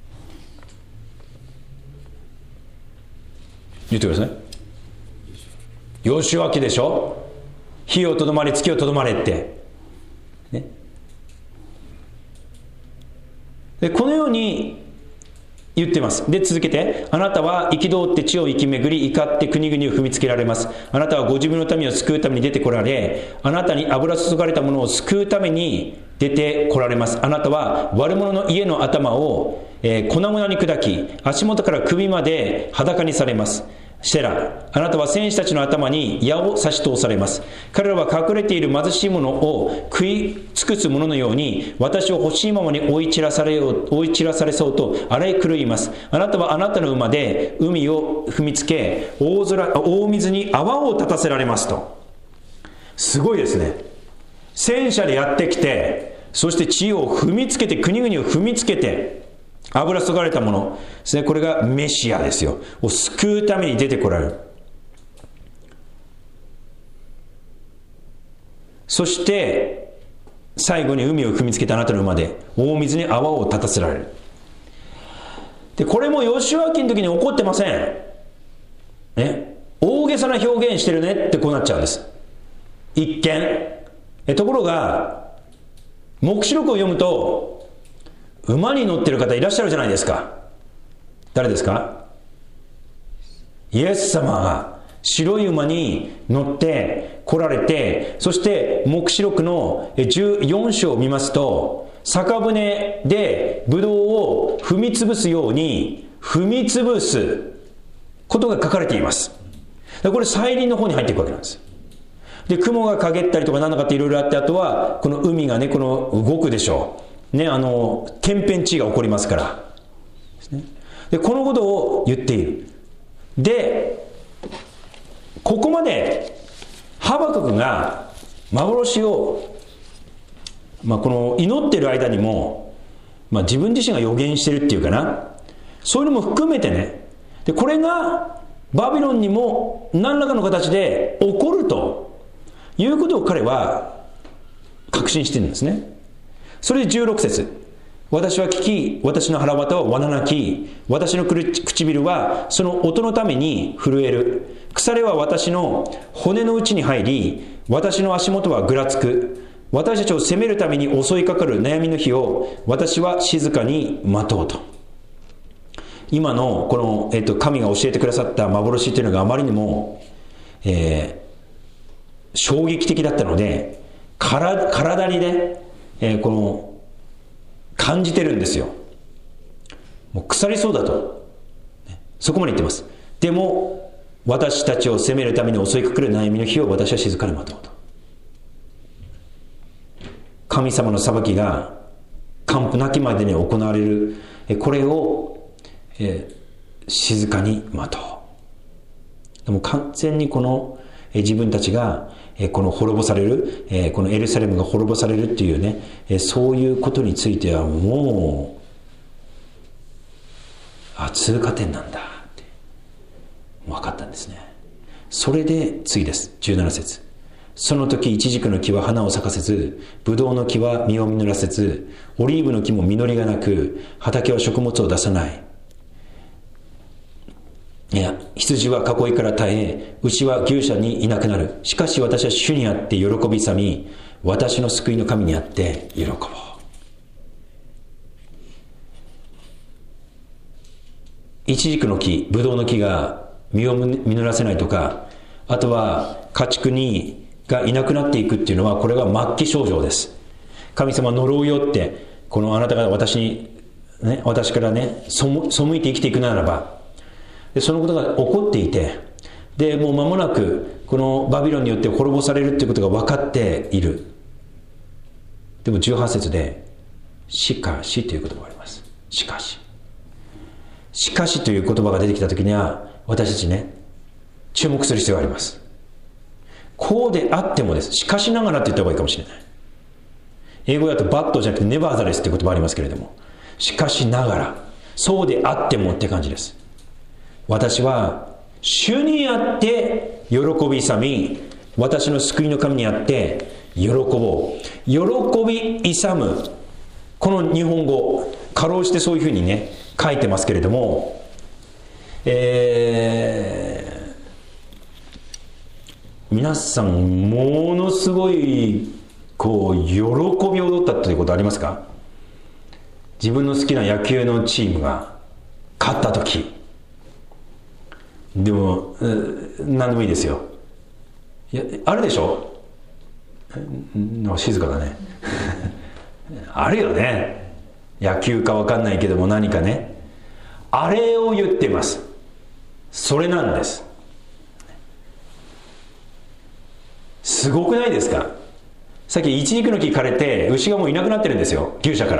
Speaker 1: 言ってください。ヨシュア記でしょ。火をとどまれ月をとどまれってね。でこのように言ってます。で続けて、あなたは憤って地を生き巡り、怒って国々を踏みつけられます。あなたはご自分の民を救うために出てこられ、あなたに油注がれたものを救うために出てこられます。あなたは悪者の家の頭を、えー、粉々に砕き、足元から首まで裸にされます。シェラ、あなたは戦士たちの頭に矢を差し通されます。彼らは隠れている貧しいものを食い尽くすもののように、私を欲しいままに追い散らされよう、追い散らされそうと荒れ狂います。あなたはあなたの馬で海を踏みつけ、大空、大水に泡を立たせられますと。すごいですね。戦車でやってきて、そして地を踏みつけて、国々を踏みつけて、油注がれたものですね。これがメシアですよ。を救うために出てこられる。そして最後に海を踏みつけたあなたの馬で大水に泡を立たせられる。でこれもヨシュア記の時に起こってませんね。大げさな表現してるねってこうなっちゃうんです、一見。えところが黙示録を読むと、馬に乗ってる方いらっしゃるじゃないですか。誰ですか？イエス様が白い馬に乗って来られて、そして黙示録のじゅうよん章を見ますと、酒舟でブドウを踏み潰すように踏み潰すことが書かれています。これ再臨の方に入っていくわけなんです。で雲が陰ったりとか何だかっていろいろあって、あとはこの海がね、この動くでしょう。 ね、あの天変地異が起こりますからですね。でこのことを言っている。でここまでハバククが幻を、まあ、この祈ってる間にも、まあ、自分自身が予言してるっていうかな、そういうのも含めてね、でこれがバビロンにも何らかの形で起こるということを彼は確信してるんですね。それでじゅうろく節、私は聞き、私の腹渡はわな鳴き、私の唇はその音のために震える。腐れは私の骨の内に入り、私の足元はぐらつく。私たちを責めるために襲いかかる悩みの日を私は静かに待とうと。今のこの、えっと、神が教えてくださった幻というのがあまりにも、えー、衝撃的だったので、体, 体にね、えー、この感じてるんですよ。もう腐りそうだと、そこまで言ってます。でも私たちを責めるために襲いかかる悩みの日を私は静かに待とうと。神様の裁きが完膚なきまでに行われる、これを、えー、静かに待とう。でも完全にこの、えー、自分たちが、えー、この滅ぼされる、えー、このエルサレムが滅ぼされるっていうね、えー、そういうことについてはもうあ通過点なんだって分かったんですね。それで次です。じゅうなな節、その時イチジクの木は花を咲かせず、ブドウの木は実を実らせず、オリーブの木も実りがなく、畑は食物を出さない。いや、羊は囲いから絶え、牛は牛舎にいなくなる。しかし私は主にあって喜びさみ、私の救いの神にあって喜ぼう。イチジクの木、ブドウの木が実を実らせないとか、あとは家畜にがいなくなっていくっていうのは、これは末期症状です。神様呪うよって、このあなたが私に、ね、私からね、背いて生きていくならば、でそのことが起こっていて、でもう間もなくこのバビロンによって滅ぼされるっていうことが分かっている。でもじゅうはち節でしかしという言葉があります。しかししかしという言葉が出てきた時には、私たちね、注目する必要があります。こうであってもです。しかしながらって言った方がいいかもしれない。英語だとバットじゃなくてネバーザレスって言葉ありますけれども、しかしながら、そうであってもって感じです。私は主にあって喜び勇み、私の救いの神にあって喜ぼう。喜び勇む、この日本語かろうじてそういうふうにね書いてますけれども、えー、皆さんものすごいこう喜び踊ったということありますか？自分の好きな野球のチームが勝った時。でも何でもいいですよ。いやあるでしょ。静かだねあるよね。野球か分かんないけども何かね、あれを言ってます。それなんです。すごくないですか？さっきイチジクの木枯れて牛がもういなくなってるんですよ、牛舎から。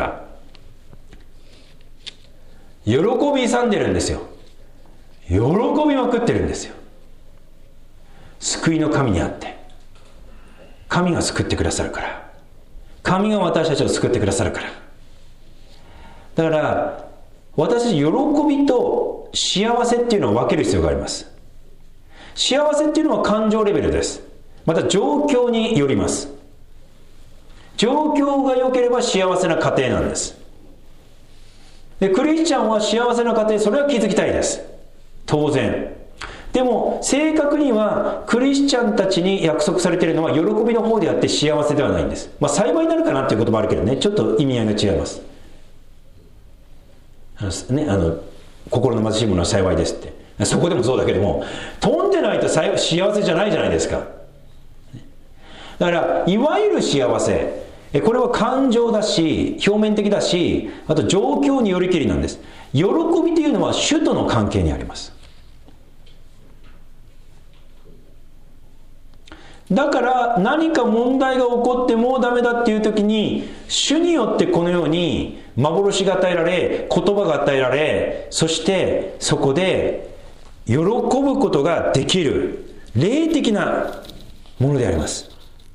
Speaker 1: 喜び勇んでるんですよ。喜びまくってるんですよ。救いの神にあって、神が救ってくださるから、神が私たちを救ってくださるから。だから私たち喜びと幸せっていうのを分ける必要があります。幸せっていうのは感情レベルです。また状況によります。状況が良ければ幸せな家庭なんです。でクリスチャンは幸せな家庭、それは築きたいです、当然。でも正確にはクリスチャンたちに約束されているのは喜びの方であって幸せではないんです。まあ幸いになるかなっていうこともあるけどね、ちょっと意味合いが違います。あの、ね、あの心の貧しいものは幸いですって、そこでもそうだけども、飛んでないと幸せじゃないじゃないですか。だからいわゆる幸せ、これは感情だし表面的だし、あと状況によりきりなんです。喜びというのは主との関係にあります。 だから何か問題が起こってもうダメだっていう時に、主によってこのように幻が与えられ、言葉が与えられ、そしてそこで喜ぶことができる霊的なものであります。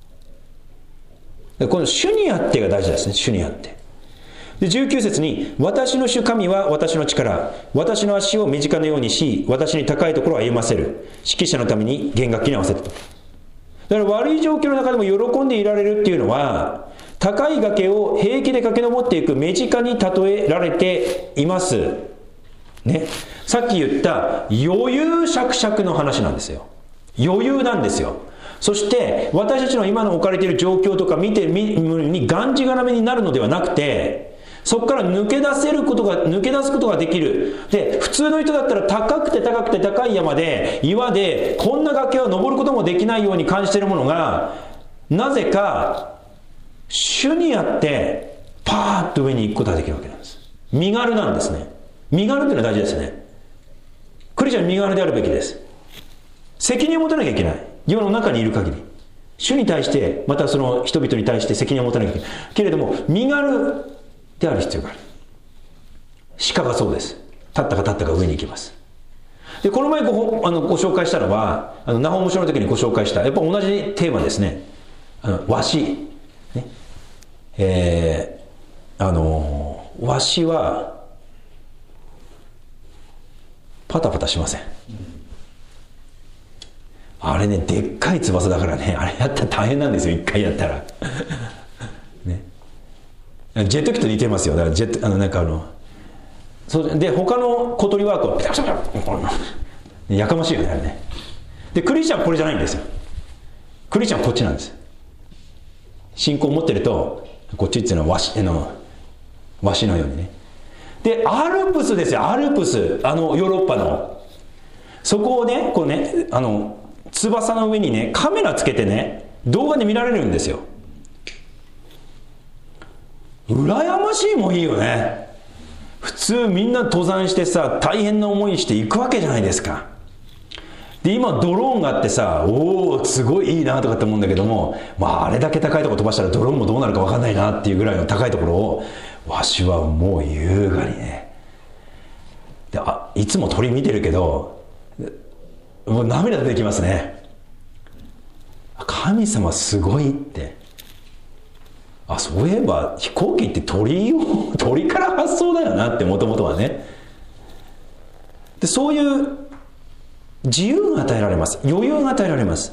Speaker 1: この主にあってが大事ですね。主にあって。でじゅうきゅう節に、私の主神は私の力、私の足を身近のようにし、私に高いところを歩ませる。指揮者のために弦楽器に合わせると。だから悪い状況の中でも喜んでいられるっていうのは、高い崖を平気で駆け上っていく目近に例えられています。ね。さっき言った余裕しゃくしゃくの話なんですよ。余裕なんですよ。そして私たちの今の置かれている状況とか見てみるにがんじがらめになるのではなくて、そこから抜け出せることが抜け出すことができる。で、普通の人だったら高くて高くて高い山で岩でこんな崖を登ることもできないように感じているものが、なぜか主にあってパーッと上に行くことができるわけなんです。身軽なんですね。身軽というのは大事ですね。クリスチャン身軽であるべきです。責任を持たなきゃいけない。世の中にいる限り、主に対して、またその人々に対して責任を持たなきゃいけない。けれども身軽である必要がある。鹿がそうです。立ったか立ったか上に行きます。でこの前 ご, あのご紹介したのは、あのナホーム書の時にご紹介した、やっぱ同じテーマですね。あのワシ、ねえー、あのワシはパタパタしません。あれね、でっかい翼だからね、あれやったら大変なんですよ、一回やったら。ね、ジェット機と似てますよ。だからジェット、あのなんかあの、そうで他の小鳥はこうピタピタピタ、やかましいよねあれね。でクリスチャンはこれじゃないんですよ。クリスチャンはこっちなんです。信仰を持ってるとこっちっていうのはワシのワシのようにね。でアルプスですよ、アルプス、あのヨーロッパのそこをね、こうね、あの翼の上にねカメラつけてね動画で見られるんですよ。羨ましいもんいいよね。普通みんな登山してさ、大変な思いして行くわけじゃないですか。で今ドローンがあってさ、おおすごいいいなとかって思うんだけども、まああれだけ高いところ飛ばしたらドローンもどうなるか分かんないなっていうぐらいの高いところをわしはもう優雅にね、であいつも鳥見てるけどもう涙出てきますね。神様すごいって。あ、そういえば飛行機って鳥を鳥から発想だよなって、もともとはね。でそういう自由が与えられます。余裕が与えられます。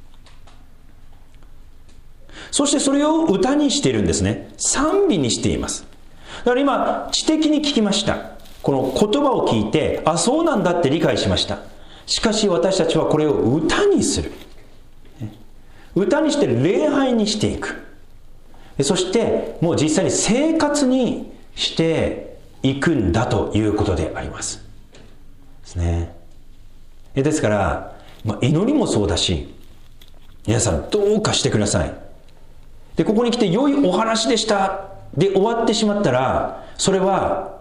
Speaker 1: そしてそれを歌にしているんですね。賛美にしています。だから今知的に聞きました。この言葉を聞いて、あ、そうなんだって理解しました。しかし私たちはこれを歌にする。歌にして礼拝にしていく。そしてもう実際に生活にしていくんだということでありますですね。ですから、まあ、祈りもそうだし、皆さんどうかしてください。でここに来て良いお話でしたで終わってしまったら、それは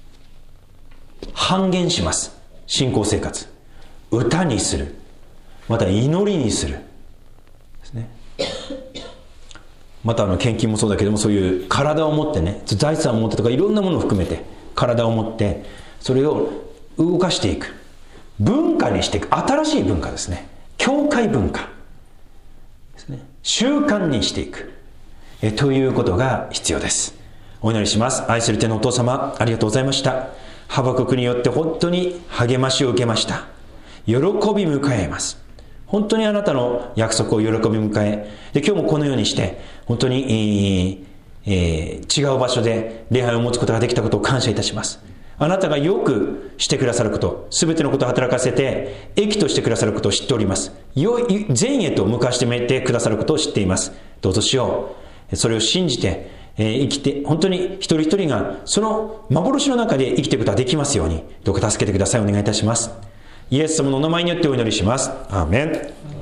Speaker 1: 半減します。信仰生活、歌にする、また祈りにするですね。またあの献金もそうだけども、そういう体を持ってね、財産を持ってとかいろんなものを含めて体を持ってそれを動かしていく、文化にしていく、新しい文化ですね。教会文化ですね。習慣にしていくえということが必要です。お祈りします。愛する天のお父様、ありがとうございました。ハバククによって本当に励ましを受けました。喜び迎えます。本当にあなたの約束を喜び迎え、で今日もこのようにして本当に、えーえー、違う場所で礼拝を持つことができたことを感謝いたします。あなたがよくしてくださること、すべてのことを働かせて益としてくださることを知っております。よい善へと向かしてめてくださることを知っています。どうぞしよう、それを信じて、えー、生きて、本当に一人一人がその幻の中で生きていくことができますように、どうか助けてください。お願いいたします。イエス様のお名前によってお祈りします。アーメン。